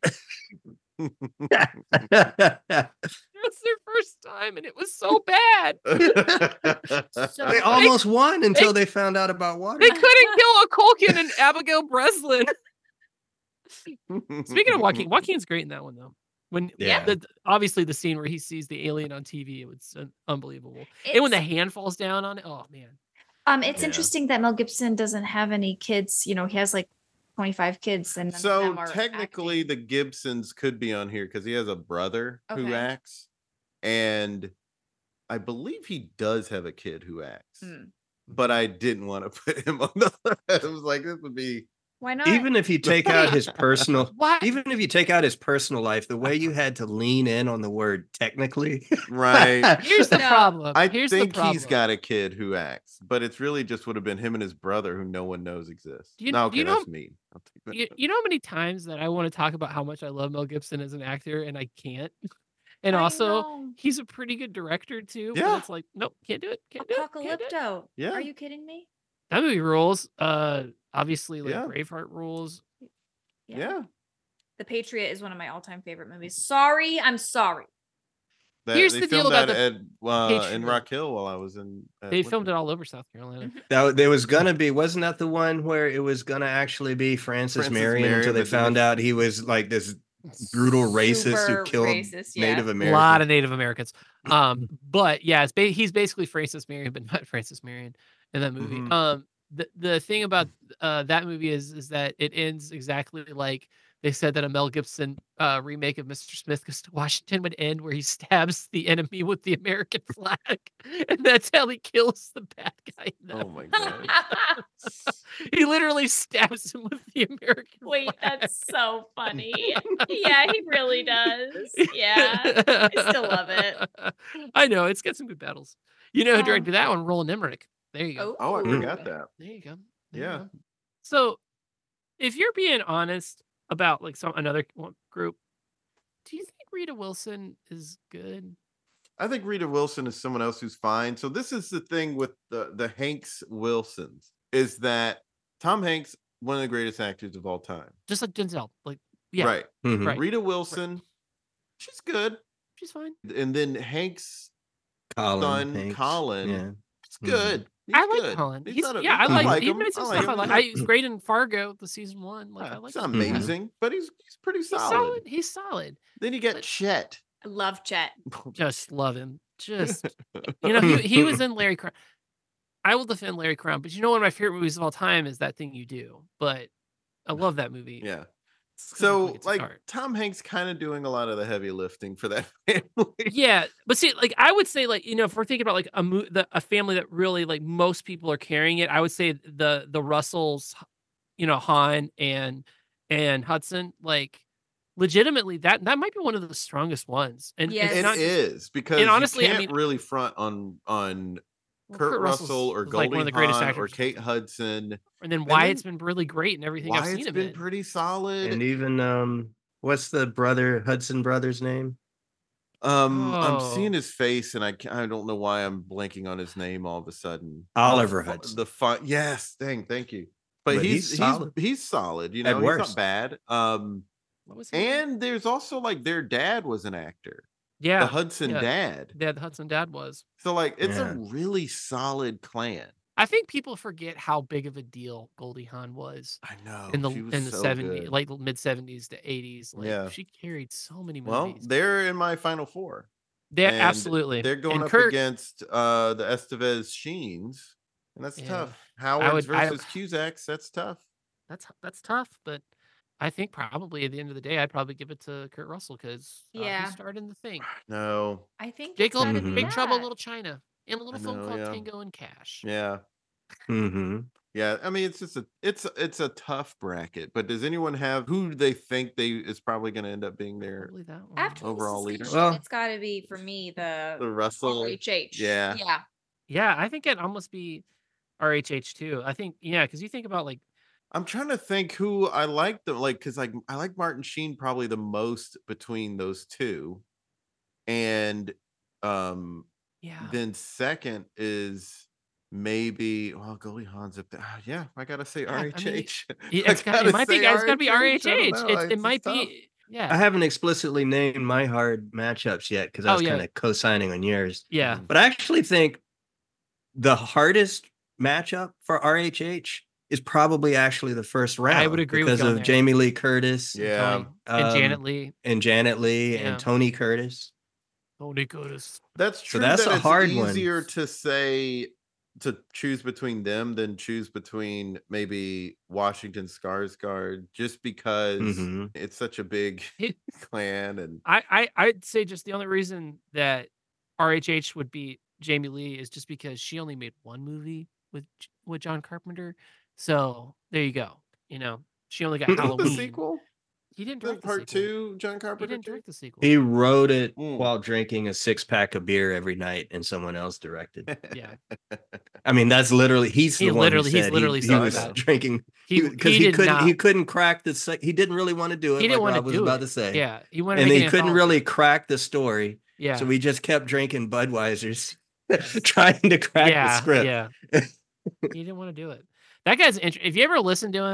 It was their first time, and it was so bad. So They almost won until they found out about water. They couldn't kill a Culkin and Abigail Breslin. Speaking of Joaquin, Joaquin's great in that one though. When Yeah. the, obviously the scene where he sees the alien on T V, it was uh, unbelievable. and when the It's- hand falls down on it, oh man. Um, it's Yeah. interesting that Mel Gibson doesn't have any kids. You know, he has like twenty-five kids, and none of So them are technically, acting. the Gibsons could be on here because he has a brother who Okay. acts, and I believe he does have a kid who acts. Hmm. But I didn't want to put him on the. It was like this would be Why not? Even if you take out his personal, Why? even if you take out his personal life, the way you had to lean in on the word technically. right. Here's the No. problem. I Here's think the problem. he's got a kid who acts, but it's really just would have been him and his brother who no one knows exists. You- no, okay, you know- that's mean. I'll take that You, back. you know how many times that I want to talk about how much I love Mel Gibson as an actor and I can't? And I also, know. he's a pretty good director too. Yeah. But it's like, nope, can't do it. Can't do it. Can't do it. Apocalypto. Yeah. Are you kidding me? That movie rules. Uh, obviously, like Yeah. Braveheart rules. Yeah. The Patriot is one of my all-time favorite movies. Sorry, I'm sorry. That, Here's they the deal filmed about that the at uh, in Patriot. Rock Hill while I was in. at They filmed Lincoln. it all over South Carolina. That there was gonna be, wasn't that the one where it was gonna actually be Francis, Francis Marion Marion, until they but then found they- out he was like this brutal racist Super who killed racist, yeah. Native A Americans. lot of Native Americans. Um, but yeah, it's ba- he's basically Francis Marion, but not Francis Marion in that movie. Mhm. Um, the the thing about uh that movie is is that it ends exactly like they said that a Mel Gibson uh remake of Mister Smith Goes to Washington would end, where he stabs the enemy with the American flag, and that's how he kills the bad guy. In that Oh my god! He literally stabs him with the American Wait, flag. that's so funny. Yeah, he really does. Yeah. I still love it. I know, it's got some good battles. You know who Um, directed that one? Roland Emmerich. There you go. Oh, I Ooh. forgot that. There you go. There you Yeah. go. So, if you're being honest about like some another one- group, do you think Rita Wilson is good? I think Rita Wilson is someone else who's fine. So this is the thing with the the Hanks Wilsons is that Tom Hanks, one of the greatest actors of all time. Just like Denzel. Like, yeah, Right. Mhm. Right. Rita Wilson, she's good. she's fine. And then Hanks' Colin, son, Hanks, Colin, yeah. it's good. He's I like good. Colin. He's He's, not a- yeah, I I like, like he him. made some I like stuff I him. like. I, he was great in Fargo, the season one. Like, I Yeah, like it's him. not Mhm. amazing, but he's he's pretty He's solid. solid. He's solid. Then you get But- Chet. I love Chet. Just love him. Just you know, he he was in Larry Crown. I will defend Larry Crown, but you know one of my favorite movies of all time is That Thing You Do. But I love that movie. Yeah. It's 'cause I So think it's like art. Tom Hanks kind of doing a lot of the heavy lifting for that family. Yeah, but see, like I would say, like you know, if we're thinking about like a mo- the, a family that really like most people are carrying it, I would say the the Russells, you know, Han and and Hudson, like legitimately that that might be one of the strongest ones. And Yes. it's It not just- is because and honestly, I you can't mean- really front on on well, Kurt, Russell's Russell or was, Goldie like one of the greatest Hawn actors or of all Kate time. Hudson. And then and Wyatt's then been really great in everything I've seen Wyatt's him been in. pretty solid. And even um, what's the brother Hudson brother's name? um, I'm Oh. seeing his face, and I ca- I don't know why I'm blanking on his name all of a sudden. Oliver The fu- Hudson. The fun, yes, dang, thank you. But, But he's he's he's solid. he's solid. You At know, he's worst. not bad. Um, What was he in? and there's also like their dad was an actor, yeah, the Hudson yeah. dad. Dad, the Hudson dad was. So like, it's Yeah. a really solid clan. I think people forget how big of a deal Goldie Hawn was I know in the she was in the so seventies, good. like mid seventies to eighties. Like Yeah. she carried so many Well, movies. they're in my final four. They're and absolutely. They're going and up Kurt, against uh the Estevez Sheens, and that's Yeah. tough. Howard's would- I- versus Cusacks, that's tough. That's that's tough, but I think probably at the end of the day, I'd probably give it to Kurt Russell because uh, Yeah. he starred in the thing. No, I think Big it's Little, gotta be Mhm. Big Trouble, that. Little China, and a little I film know, called yeah. Tango and Cash. yeah, Mm-hmm. yeah. I mean, it's just a it's it's a tough bracket. But does anyone have who they think they is probably going to end up being their Probably that one. After this overall leader? discussion, Well- it's got to be for me the the Russell? R H H. Yeah. Yeah. Yeah, I think it'd almost be R H H too. I think yeah, because you think about like I'm trying to think who I like them like because like I like Martin Sheen probably the most between those two, and um yeah, then second is maybe well Goldie Hawn's up there. Ah, yeah, I gotta say Yeah, I mean, R H H. it, I it's got, it gotta might be say it's got to be R H I don't H. know, It's, it's it just might tough. be yeah. I haven't explicitly named my hard matchups yet because I Oh, was yeah. kind of co-signing on yours. yeah. But I actually think the hardest matchup for R H H is probably actually the first round. would agree with because you on of there. Jamie Lee Curtis Yeah. Tony, and um, Janet Lee. and Janet Lee Yeah. and Tony Curtis. Tony Curtis. That's So true. that's that a it's hard one. easier to say to choose between them than choose between maybe Washington Skarsgård, just because Mhm. it's such a big It- clan. And I, I I'd say just the only reason that R H H would beat Jamie Lee is just because she only made one movie with J- with John Carpenter. So there you go. You know, she only got the Halloween. sequel, He didn't the direct the part sequel. two, John He Carpenter. didn't too? direct the sequel. He wrote it Mm. while drinking a six pack of beer every night, and someone else directed. Yeah, I mean, that's literally he's He the one literally- who he's said literally he, said he was that. drinking he because he, he, did couldn't not. he couldn't crack the se- he didn't really want to do it. He didn't like wanna Rob was do about it. to say. Yeah, he wanted And to he make an couldn't anthology. really crack the story, Yeah, so we just kept drinking Budweisers, trying to crack yeah, the script. yeah. He didn't want to do it. That guy's int- if you ever listen to him,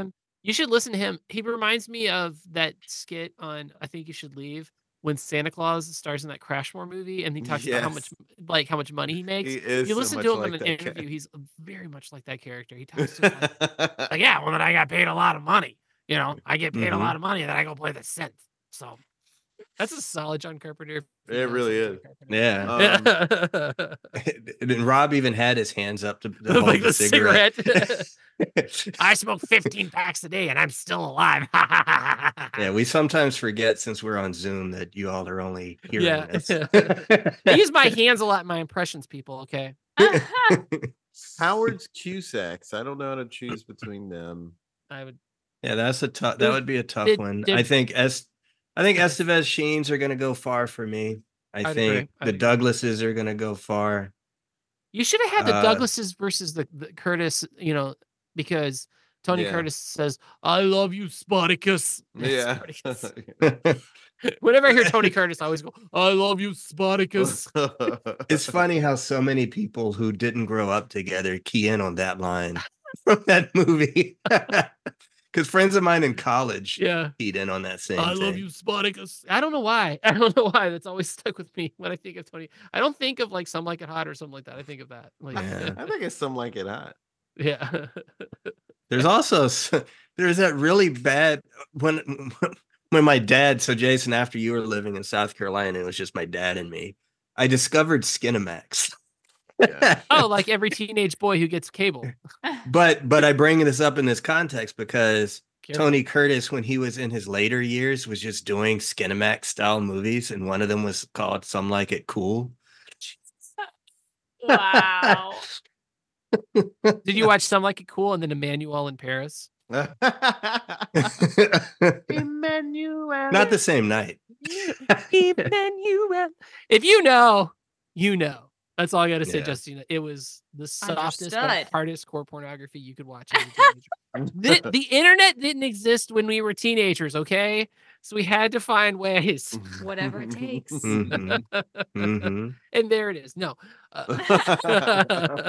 You should listen to him. He reminds me of that skit on I Think You Should Leave when Santa Claus stars in that Crashmore movie and he talks about how much Yes. like how much money he makes. He is You so listen much to him like in an that interview, guy. he's very much like that character. He talks to like, like, yeah, well then I got paid a lot of money. You know, I get paid a Mhm. lot of money and then I go play the synth. So that's a solid John Carpenter. if you It know really some is. John Carpenter. Yeah. Um, And Rob even had his hands up to, to hold Like the the cigarette. I smoke fifteen packs a day and I'm still alive. Yeah, we sometimes forget since we're on Zoom that you all are only hearing Yeah. this. I use my hands a lot in my impressions, people. Okay. Howard's Cusacks. I don't know how to choose between them. I would. Yeah, that's a tough. That Did- would be a tough did- one. did- I think Es, I think Estevez Sheens are going to go far for me. I I'd think agree. I'd the agree. Douglases are going to go far. You should have had the Uh, Douglases versus the, the Curtis, you know, because Tony Yeah. Curtis says, I love you, Spartacus. Yeah. Spartacus. Whenever I hear Tony Curtis, I always go, I love you, Spartacus. It's funny how so many people who didn't grow up together key in on that line from that movie. Because friends of mine in college Yeah. keyed in on that same I thing. love you, Spartacus. I don't know why. I don't know why. That's always stuck with me when I think of Tony. I don't think of like Some Like It Hot or something like that. I think of that. Like, Yeah. I think it's Some Like It Hot. yeah. There's also s- there's that really bad when when my dad. So Jason, after you were living in South Carolina, it was just my dad and me. I discovered Skinamax. Yeah. Oh, like every teenage boy who gets cable. But but I bring this up in this context because Careful. Tony Curtis, when he was in his later years, was just doing Skinamax style movies, and one of them was called Some Like It Cool. Wow. Did you watch Some Like It Cool and then Emmanuel in Paris? Emmanuel. Not the same night. Emmanuel. If you know, you know. That's all I got to say, Yeah. Justina. It was the softest, but Understood. hardest core pornography you could watch. As a teenager. the, the internet didn't exist when we were teenagers, okay? So we had to find ways. Whatever it takes. Mhm. Mhm. And there it is. No. Uh,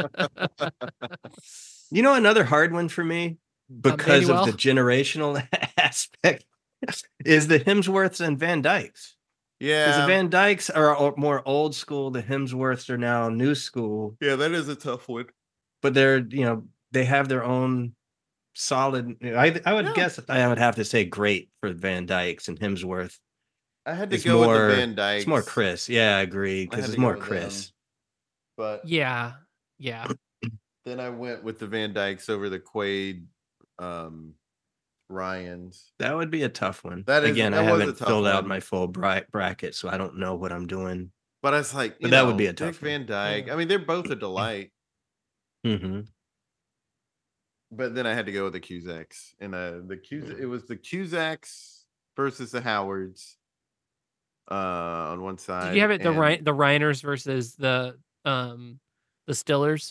You know, another hard one for me because Manuel? of the generational aspect is the Hemsworths and Van Dykes. Because the Yeah. Van Dykes are o- more old school. The Hemsworths are now new school, Yeah, that is a tough one. but they're, you know, they have their own solid. I, I would No. guess I would have to say great for Van Dykes and Hemsworth. I had to It's go more, with the Van Dyke. it's more Chris. Yeah, I agree. I Because had it's to go more with Chris. them. But yeah. Yeah. then I went with the Van Dykes over the Quaid um Ryans. That would be a tough one. That is- Again, that I was a haven't tough filled out one. my full bra- bracket, so I don't know what I'm doing. But I was like, you But that would know, be a Dick tough one. Van Dyke. Yeah. I mean, they're both a delight. Mm-hmm. But then I had to go with the Cusacks. And uh the Cus it was the Cusacks versus the Howards uh on one side. Did you have it the and Ry- the Reiners versus the um the Stillers?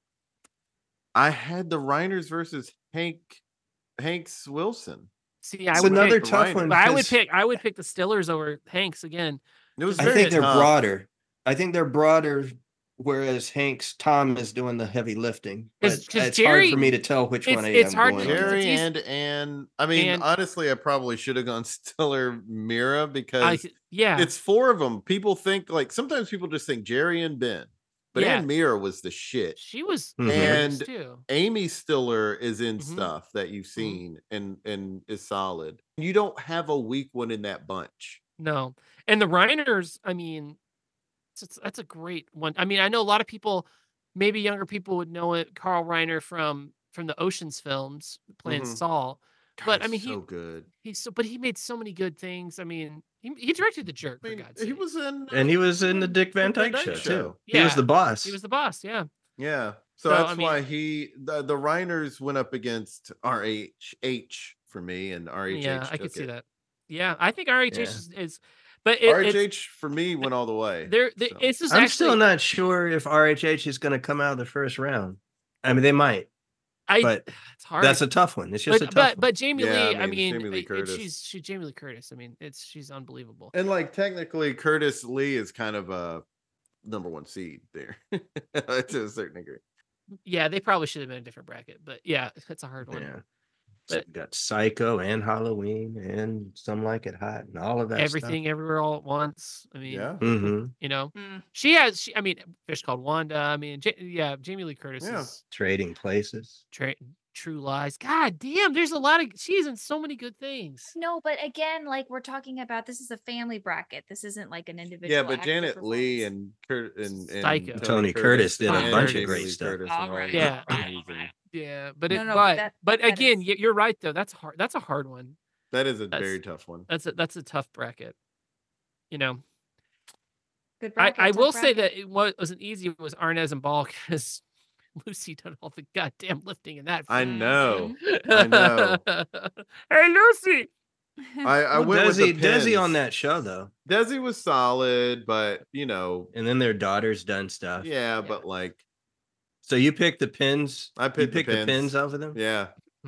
I had the Reiners versus Hank Hanks Wilson. See, I It's would another pick, the tough Reiners. one. I would because pick I would pick the Stillers over Hanks again. It was I very think they're tough. broader. I think they're broader, whereas Hank's Tom is doing the heavy lifting. But 'Cause- 'cause it's Jerry- hard for me to tell which it's- one I it's am hard going to- on. Jerry It's easy- and and I mean and- honestly I probably should have gone Stiller Mira I, because yeah, it's four of them. People think like sometimes people just think Jerry and Ben, but Yeah. Ann Mira was the shit. she was Mhm. hilarious And- too. Amy Stiller is in Mhm. stuff that you've seen and and is solid. You don't have a weak one in that bunch. No, and the Reiners, I mean, it's, it's, that's a great one. I mean, I know a lot of people, maybe younger people would know it. Carl Reiner from from the Ocean's films playing Mhm. Saul. God, But, I he's mean, he- so good. He's so, but he made so many good things. I mean, he, he directed The Jerk. I mean, for God's he sake. was in And he was in the Dick Van Dick Van Dyke Dyke show, Show. too. He was Yeah. the boss. He was the boss. Yeah. Yeah. So, So, that's I mean- why he the, the Reiners went up against R H H for me and R H H. Yeah, I took could see it. that. Yeah, I think R H H Yeah. is, is, but it, R H it's, H for me went all the way. there, there so. it's just I'm actually, still not sure if R H H is going to come out of the first round. I mean, they might, I, but it's hard. that's a tough one. It's just but, a tough but, one. but Jamie Yeah, Lee, I I mean, mean, Jamie Lee it- it- Curtis. she's she's Jamie Lee Curtis. I mean, it's she's unbelievable. And like technically Curtis Lee is kind of a number one seed there to a certain degree. Yeah, they probably should have been a different bracket, but yeah, it's a hard one. Yeah. So But you got Psycho and Halloween and Some Like It Hot and all of that everything, everywhere, all at once. I mean, Yeah. stuff. hmm you know, Mm. she has. She, I mean, Fish Called Wanda. I mean, J- yeah, Jamie Lee Curtis Yeah. is Trading Places. tra- True Lies. God damn, there's a lot of. She's in so many good things. No, but again, like we're talking about, this is a family bracket. This isn't like an individual. Yeah, but actor Janet Lee performance. and Kurt and, and Psycho. Tony Curtis did a and bunch of Jamie great Lee stuff. Curtis and all Alright, those Yeah. amazing- Yeah, but No, it, no, but that- but that again, is- y- you're right though. That's hard. That's a hard one. That is a That's- very tough one. That's a that's a tough bracket. You know, Good I, bracket, I tough will say bracket. that it was, wasn't easy was Arnaz and Ball because Lucy done all the goddamn lifting in that. I film. know. I know. Hey Lucy. I, I Well, went with Desi, the Desi pins. on that show though, Desi was solid, but you know, and then their daughter's done stuff. yeah, but like So you picked the pins. I You picked, picked the, the pins. pins over them. Yeah,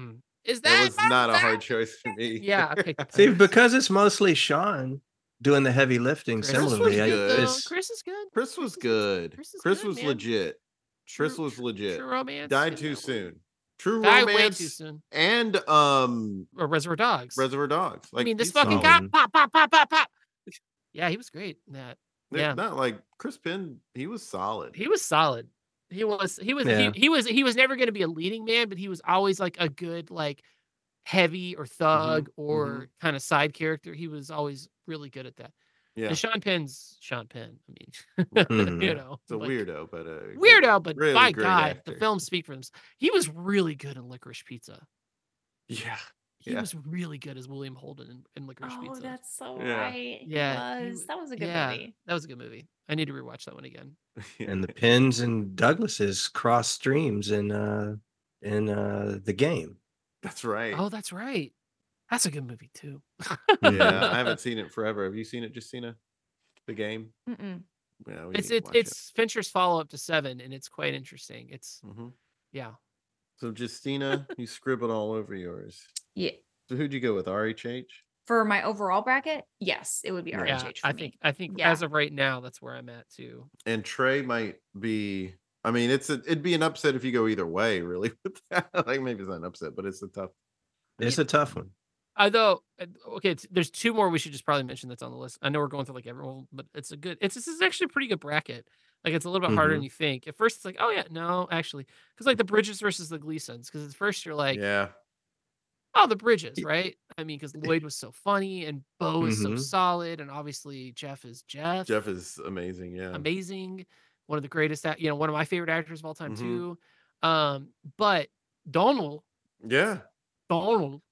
Is that that was not a my- hard choice for me. Yeah, I picked. the See, Pins. because it's mostly Sean doing the heavy lifting. Chris was Similarly, I, good. though. it's- Chris is good. Chris was Chris is- good. Chris is Chris good, was man. legit. Chris True- was legit. True Romance Died you too know. soon. True Died way Romance too soon. and um Or Reservoir Dogs. Reservoir Dogs. Like I mean, this he's fucking solid. cop, pop, pop, pop, pop, pop. Yeah, he was great in that. They're Yeah, Not like Chris Penn. He was solid. he was solid. He was, he was, Yeah. he, he was, he was never going to be a leading man, but he was always like a good, like heavy or thug or mhm. kind of side character. He was always really good at that. Yeah, And Sean Penn's Sean Penn. I mean, Mhm. you know, it's a like, weirdo, but uh, weirdo, but really by great God, actor. the films speak for themselves. He was really good in Licorice Pizza. Yeah, He Yeah. was really good as William Holden in, in Licorice Oh, Pizza. that's so Yeah. right. Yeah, He he was. w- That was a good yeah, movie. that was a good movie. I need to rewatch that one again. and the pins and Douglas's cross streams in uh in uh the game. that's right. Oh, that's right. That's a good movie too. Yeah, I haven't seen it forever. Have you seen it, Justina? The game? Mm-mm. Yeah, we It's need to it's watch it's Fincher's follow up to Seven, and it's quite interesting. It's it. Mhm. yeah. So Justina, you scribbled all over yours. Yeah. So who'd you go with? R H H? For my overall bracket, yes, it would be Yeah. R H Yeah, H for I me. think I think Yeah. as of right now, that's where I'm at too. And Trey might be. I mean, it's a, it'd be an upset if you go either way, really. With that. Like maybe it's not an upset, but it's a tough. It's a tough one. Although, uh, okay, it's, there's two more we should just probably mention that's on the list. I know we're going through like everyone, but it's a good. It's this is actually a pretty good bracket. Like it's a little bit harder Mm-hmm. than you think. At first, it's like, oh yeah, no, actually, because like the Bridges versus the Gleasons. Because at first you're like, yeah, oh, the Bridges, right? I mean, because Lloyd was so funny and Bo is so Mhm. solid, and obviously Jeff is Jeff. Jeff is amazing. Yeah, amazing, one of the greatest, act- you know, one of my favorite actors of all time Mhm. too. Um, but Donald, yeah. Donald,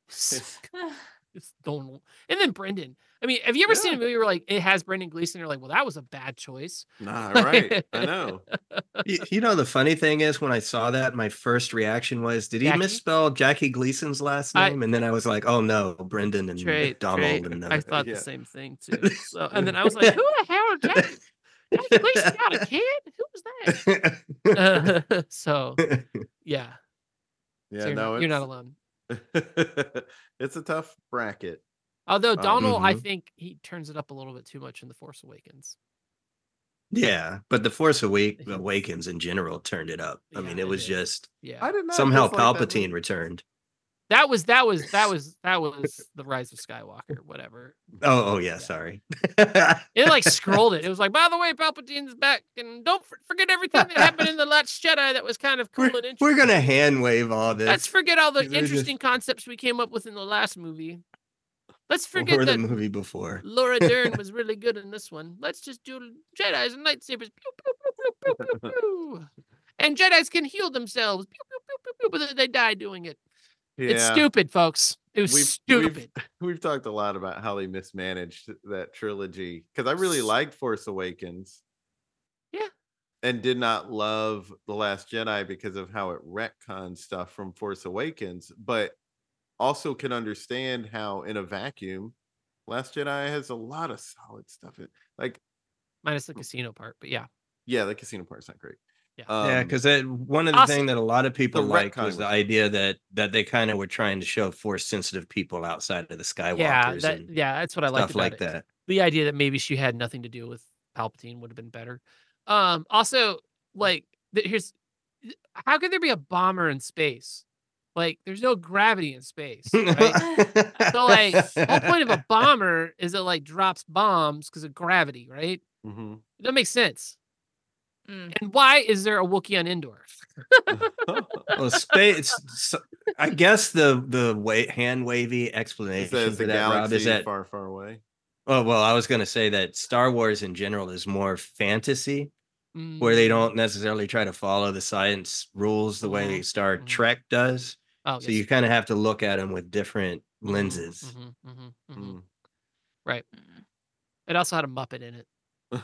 it's Donald, and then Brendan. I mean, have you ever seen Yeah. a movie where like it has Brendan Gleeson? You're like, well, that was a bad choice. Nah, right. I know. you, you know, the funny thing is, when I saw that, my first reaction was, did he Jackie? misspell Jackie Gleason's last I- name? and then I was like, oh no, Brendan and Trey, Donald. Trey, and, uh, I thought Yeah. the same thing too. So, and then I was like, who the hell, Jackie? Jackie Gleason got a kid? Who was that? Uh, so, yeah, Yeah, so you're, no, not, you're not it's- alone. it's a tough bracket. Although Um, Donald, I Mhm. think he turns it up a little bit too much in The Force Awakens. yeah, but the Force Awake, Awakens in general turned it up. I Yeah, mean, it it was did. just Yeah, I did not somehow dislike that Palpatine movie. returned. that was that was that was that was the Rise of Skywalker, whatever. Oh, oh yeah, Yeah. sorry. It like scrolled it. It was like, by the way, Palpatine's back, and don't f- forget everything that happened in the Last Jedi that was kind of cool we're, and interesting. we're gonna hand wave all this. Let's forget all the These are just- interesting concepts we came up with in the last movie. Let's forget or the that movie before. Laura Dern was really good in this one. Let's just do Jedi's and lightsabers. Pew, pew, pew, pew, pew, pew, pew. And Jedi's can heal themselves. Pew, pew, pew, pew, pew, but then they die doing it. It's Yeah. stupid, folks. It was We've- stupid. We've talked a lot about how they mismanaged that trilogy because I really liked Force Awakens. Yeah. And did not love The Last Jedi because of how it retconned stuff from Force Awakens, but also can understand how in a vacuum, Last Jedi has a lot of solid stuff. In, like, Minus the casino part, but yeah. yeah, the casino part's not great. Yeah. Um, yeah, because one of the also- things that a lot of people the liked retcon was the was- idea that that they kind of were trying to show force sensitive people outside of the Skywalkers Yeah, that, and yeah, that's what I liked stuff about like it. that. The idea that maybe she had nothing to do with Palpatine would have been better. Um, also, like, th- here's how could there be a bomber in space? Like, there's no gravity in space, right? So, like, the whole point of a bomber is it like drops bombs because of gravity, right? Mm-hmm. That makes sense. Mm. And why is there a Wookiee on Endor? Well, space. So, I guess the the wa- hand wavy It explanation says for the that, Rob, galaxy is that. far, far away. Oh well, I was going to say that Star Wars in general is more fantasy, where they Mm. don't necessarily try to follow the science rules the way Mhm, Star mhm. Trek does. Oh, So yes. you kind of have to look at them with different lenses. Mhm, mhm, mhm. Mm. Right. It also had a Muppet in it.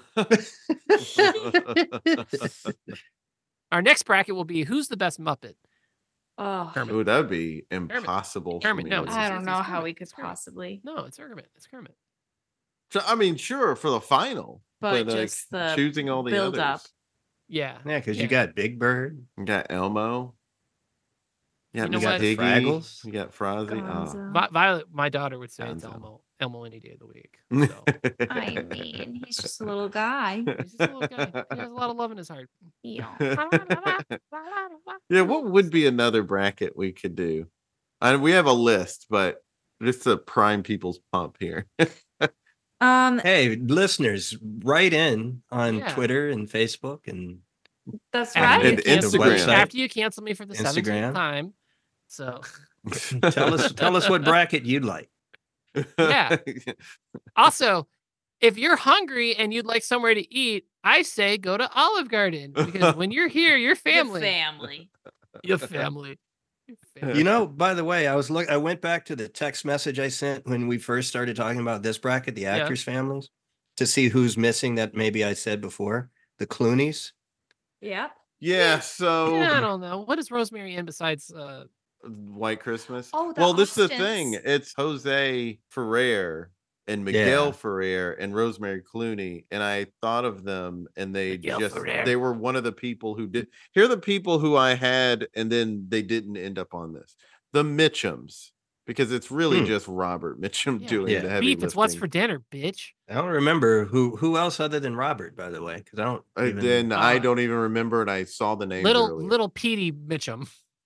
Our next bracket will be who's the best Muppet? Oh, Kermit. Ooh, that'd be impossible Kermit, for me. no, to it's- do. I it's- don't know it's how Kermit, we could it's Kermit. possibly, No, it's Kermit. It's Kermit. So, I mean, sure, for the final, but, but, like, just the choosing all the build others. up. Yeah. Yeah, because Yeah. you got Big Bird. You got Elmo. You got You know Mister what? Piggy. Fraggles. You got Frozzie. Oh. Gonzo. Vi- Violet, my daughter would say it's Gonzo. Elmo. Elmo any day of the week. So I mean, he's just a little guy. he's just a little guy. He has a lot of love in his heart. Yeah. Yeah, what would be another bracket we could do? And we have a list, but just to prime people's pump here. Um, Hey, listeners, write in on Yeah. Twitter and Facebook and that's After right. you And cancel me- Instagram. After you cancel me for the Instagram. seventeenth time. So tell us tell us what bracket you'd like. Yeah. Also, if you're hungry and you'd like somewhere to eat, I say go to Olive Garden because when you're here, your Your family, family. your family, your family. You know, by the way, I was look I went back to the text message I sent when we first started talking about this bracket, the actors' families, to see who's missing that maybe I said before. The Clooneys. Yep. Yeah, so Yeah, I don't know. What is Rosemary in besides? Uh, White Christmas. Oh, the well, this is the thing. Austins. It's Jose Ferrer and Miguel Yeah. Ferrer and Rosemary Clooney, and I thought of them, and they Miguel just Ferrer. they were one of the people who did. Here are the people who I had, and then they didn't end up on this. The Mitchums, because it's really Hmm. just Robert Mitchum Yeah. doing Yeah. the heavy beef. It's what's for lifting. dinner, bitch. I don't remember who who else other than Robert, by the way, because I don't. And even- then I Uh, don't even remember, and I saw the names Little earlier. little Petey Mitchum.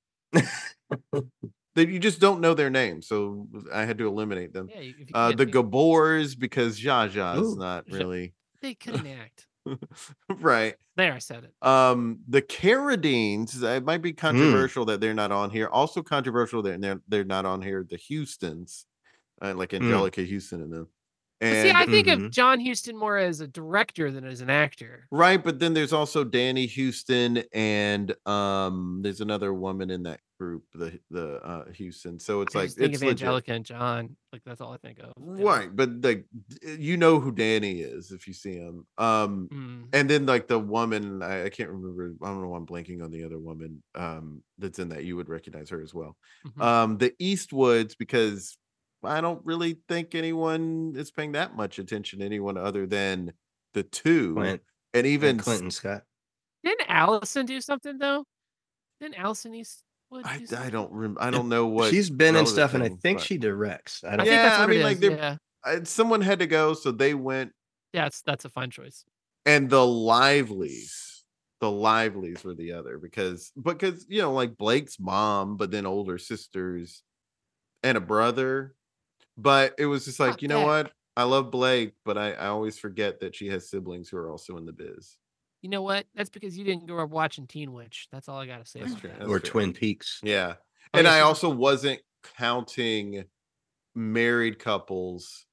They, you just don't know their names, so I had to eliminate them. Yeah, if you Uh, can't the be- Gabors, because Zsa Zsa is Ooh. not Ja- really they couldn't act. right. There, I said it. Um, the Carradines, it might be Hmm. controversial that they're not on here. Also controversial that they're they're not on here. The Houstons, uh, like Angelica Houston and them. But And see, I think Mhm. of John Huston more as a director than as an actor. right, but then there's also Danny Houston, and um, there's another woman in that group, the the uh Houston. So it's I like just think it's of legit. Angelica and John. Like that's all I think of. Yeah. Right, but like you know who Danny is if you see him. Um, Mm. and then like the woman, I, I can't remember. I don't know why I'm blanking on the other woman um that's in that. You would recognize her as well. Mhm. Um, the Eastwoods, because I don't really think anyone is paying that much attention to anyone other than the two, Clint, and even and Clinton Scott. Didn't Allison do something though? Didn't Allison Eastwood? I, do I something? don't rem- I don't know what She's been in relevant stuff, and I thing, think but- she directs. I I don't. think Yeah, that's I what mean, it like, is. they're- Yeah, I, someone had to go, so they went. yeah, it's, that's a fine choice. And the Livelies, the Livelies were the other because because you know like Blake's mom, but then older sisters and a brother. But it was just like, Fuck you know that. what? I love Blake, but I, I always forget that she has siblings who are also in the biz. You know what? That's because you didn't grow up watching Teen Witch. That's all I gotta say. That's about true. that. That's or fair. Twin Peaks. Yeah. Oh, And yeah, I she- also wasn't counting married couples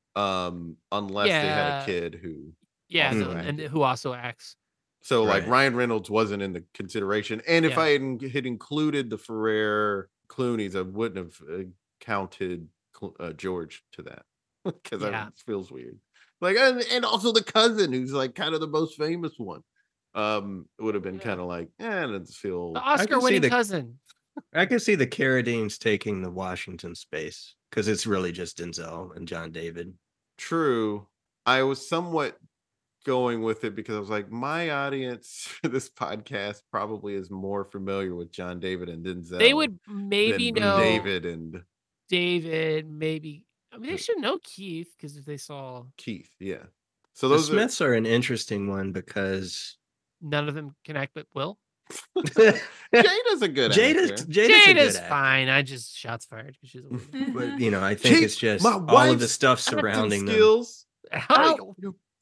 um unless they had Yeah. a kid who Yeah, also no, and acted. who also acts. So like Right. Ryan Reynolds wasn't in the consideration, and if Yeah. I had, had included the Ferrer Clooney's, I wouldn't have uh, counted Cl- uh, George to that because Yeah. it feels weird. Like and, and also the cousin, who's like kind of the most famous one, um, it would have been Yeah. kind of like, eh, it doesn't feel The can see Oscar-winning the- cousin. I can see the Carradines taking the Washington space because it's really just Denzel and John David. true. I was somewhat going with it because I was like, my audience for this podcast probably is more familiar with John David and Denzel. They would maybe than know David and David, maybe. I mean, they should know Keith because if they saw Keith. Yeah. So The those are Smiths are an interesting one because none of them can act but Will. Jada's a good Jada's, actor. Jada's, a Jada's good actor. fine. I just shots fired because she's a woman. But you know, I think Jade, it's just my all of the wife's stuff acting surrounding them. skills. Oh,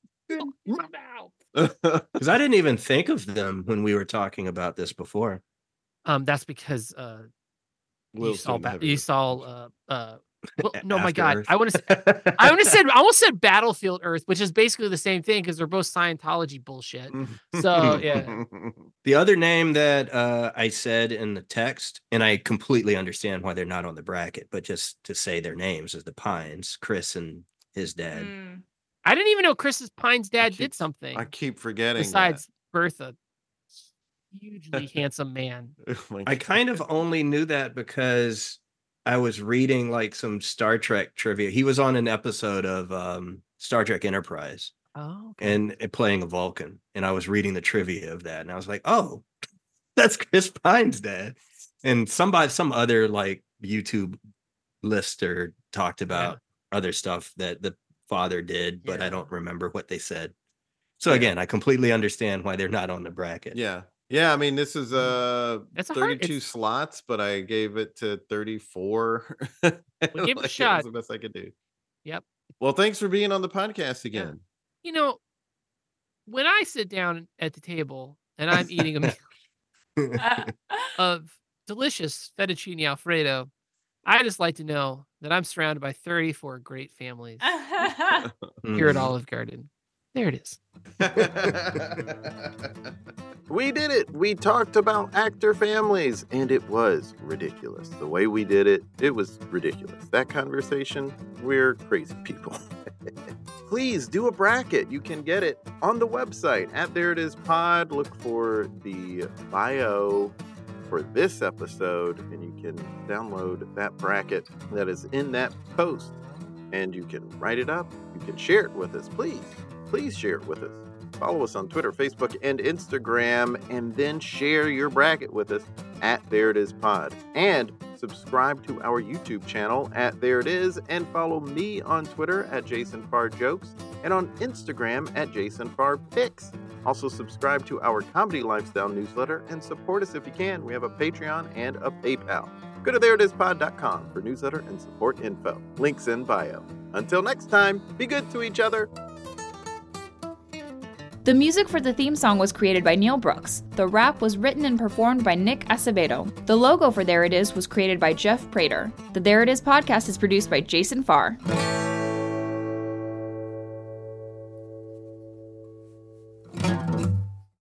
Because I didn't even think of them when we were talking about this before. um, that's because uh, Will you saw soon ba- have a you saw uh uh. Well, no, my After God, Earth. I want to. I almost said I almost said Battlefield Earth, which is basically the same thing because they're both Scientology bullshit. So yeah, The other name that uh, I said in the text, and I completely understand why they're not on the bracket, but just to say their names, is the Pines, Chris and his dad. Mm. I didn't even know Chris's Pine's dad keep- did something I keep forgetting. besides birth a hugely handsome man. that. Oh my I God. kind of only knew that because I was reading like some Star Trek trivia. He was on an episode of um, Star Trek Enterprise Oh, okay. and, and playing a Vulcan, and I was reading the trivia of that, and I was like, "Oh, that's Chris Pine's dad." And somebody, some other like YouTube lister talked about other stuff that the father did, but I Yeah. don't remember what they said. So Yeah. again, I completely understand why they're not on the bracket. Yeah. Yeah. I mean, this is uh It's a hard- thirty-two it's- slots, but I gave it to thirty-four. We gave it a Like, shot. was the best I could do. Yep. Well, thanks for being on the podcast again. You know, when I sit down at the table and I'm eating a meal of delicious fettuccine alfredo, I just like to know that I'm surrounded by thirty-four great families here at Mhm. Olive Garden. There it is. We did it. We talked about actor families, and it was ridiculous. The way we did it, it was ridiculous. That conversation, we're crazy people. Please do a bracket. You can get it on the website at There It Is Pod. Look for the bio for this episode, and you can download that bracket that is in that post, and you can write it up. You can share it with us. Please, please share it with us. Follow us on Twitter, Facebook, and Instagram, and then share your bracket with us at There It Is Pod. And subscribe to our YouTube channel at There It Is, and follow me on Twitter at Jason Farr Jokes and on Instagram at Jason Farr Pics. Also subscribe to our Comedy Lifestyle newsletter and support us if you can. We have a Patreon and a PayPal. Go to there it is pod dot com for newsletter and support info. Links in bio. Until next time, be good to each other. The music for the theme song was created by Neil Brooks. The rap was written and performed by Nick Acevedo. The logo for There It Is was created by Jeff Prater. The There It Is podcast is produced by Jason Farr.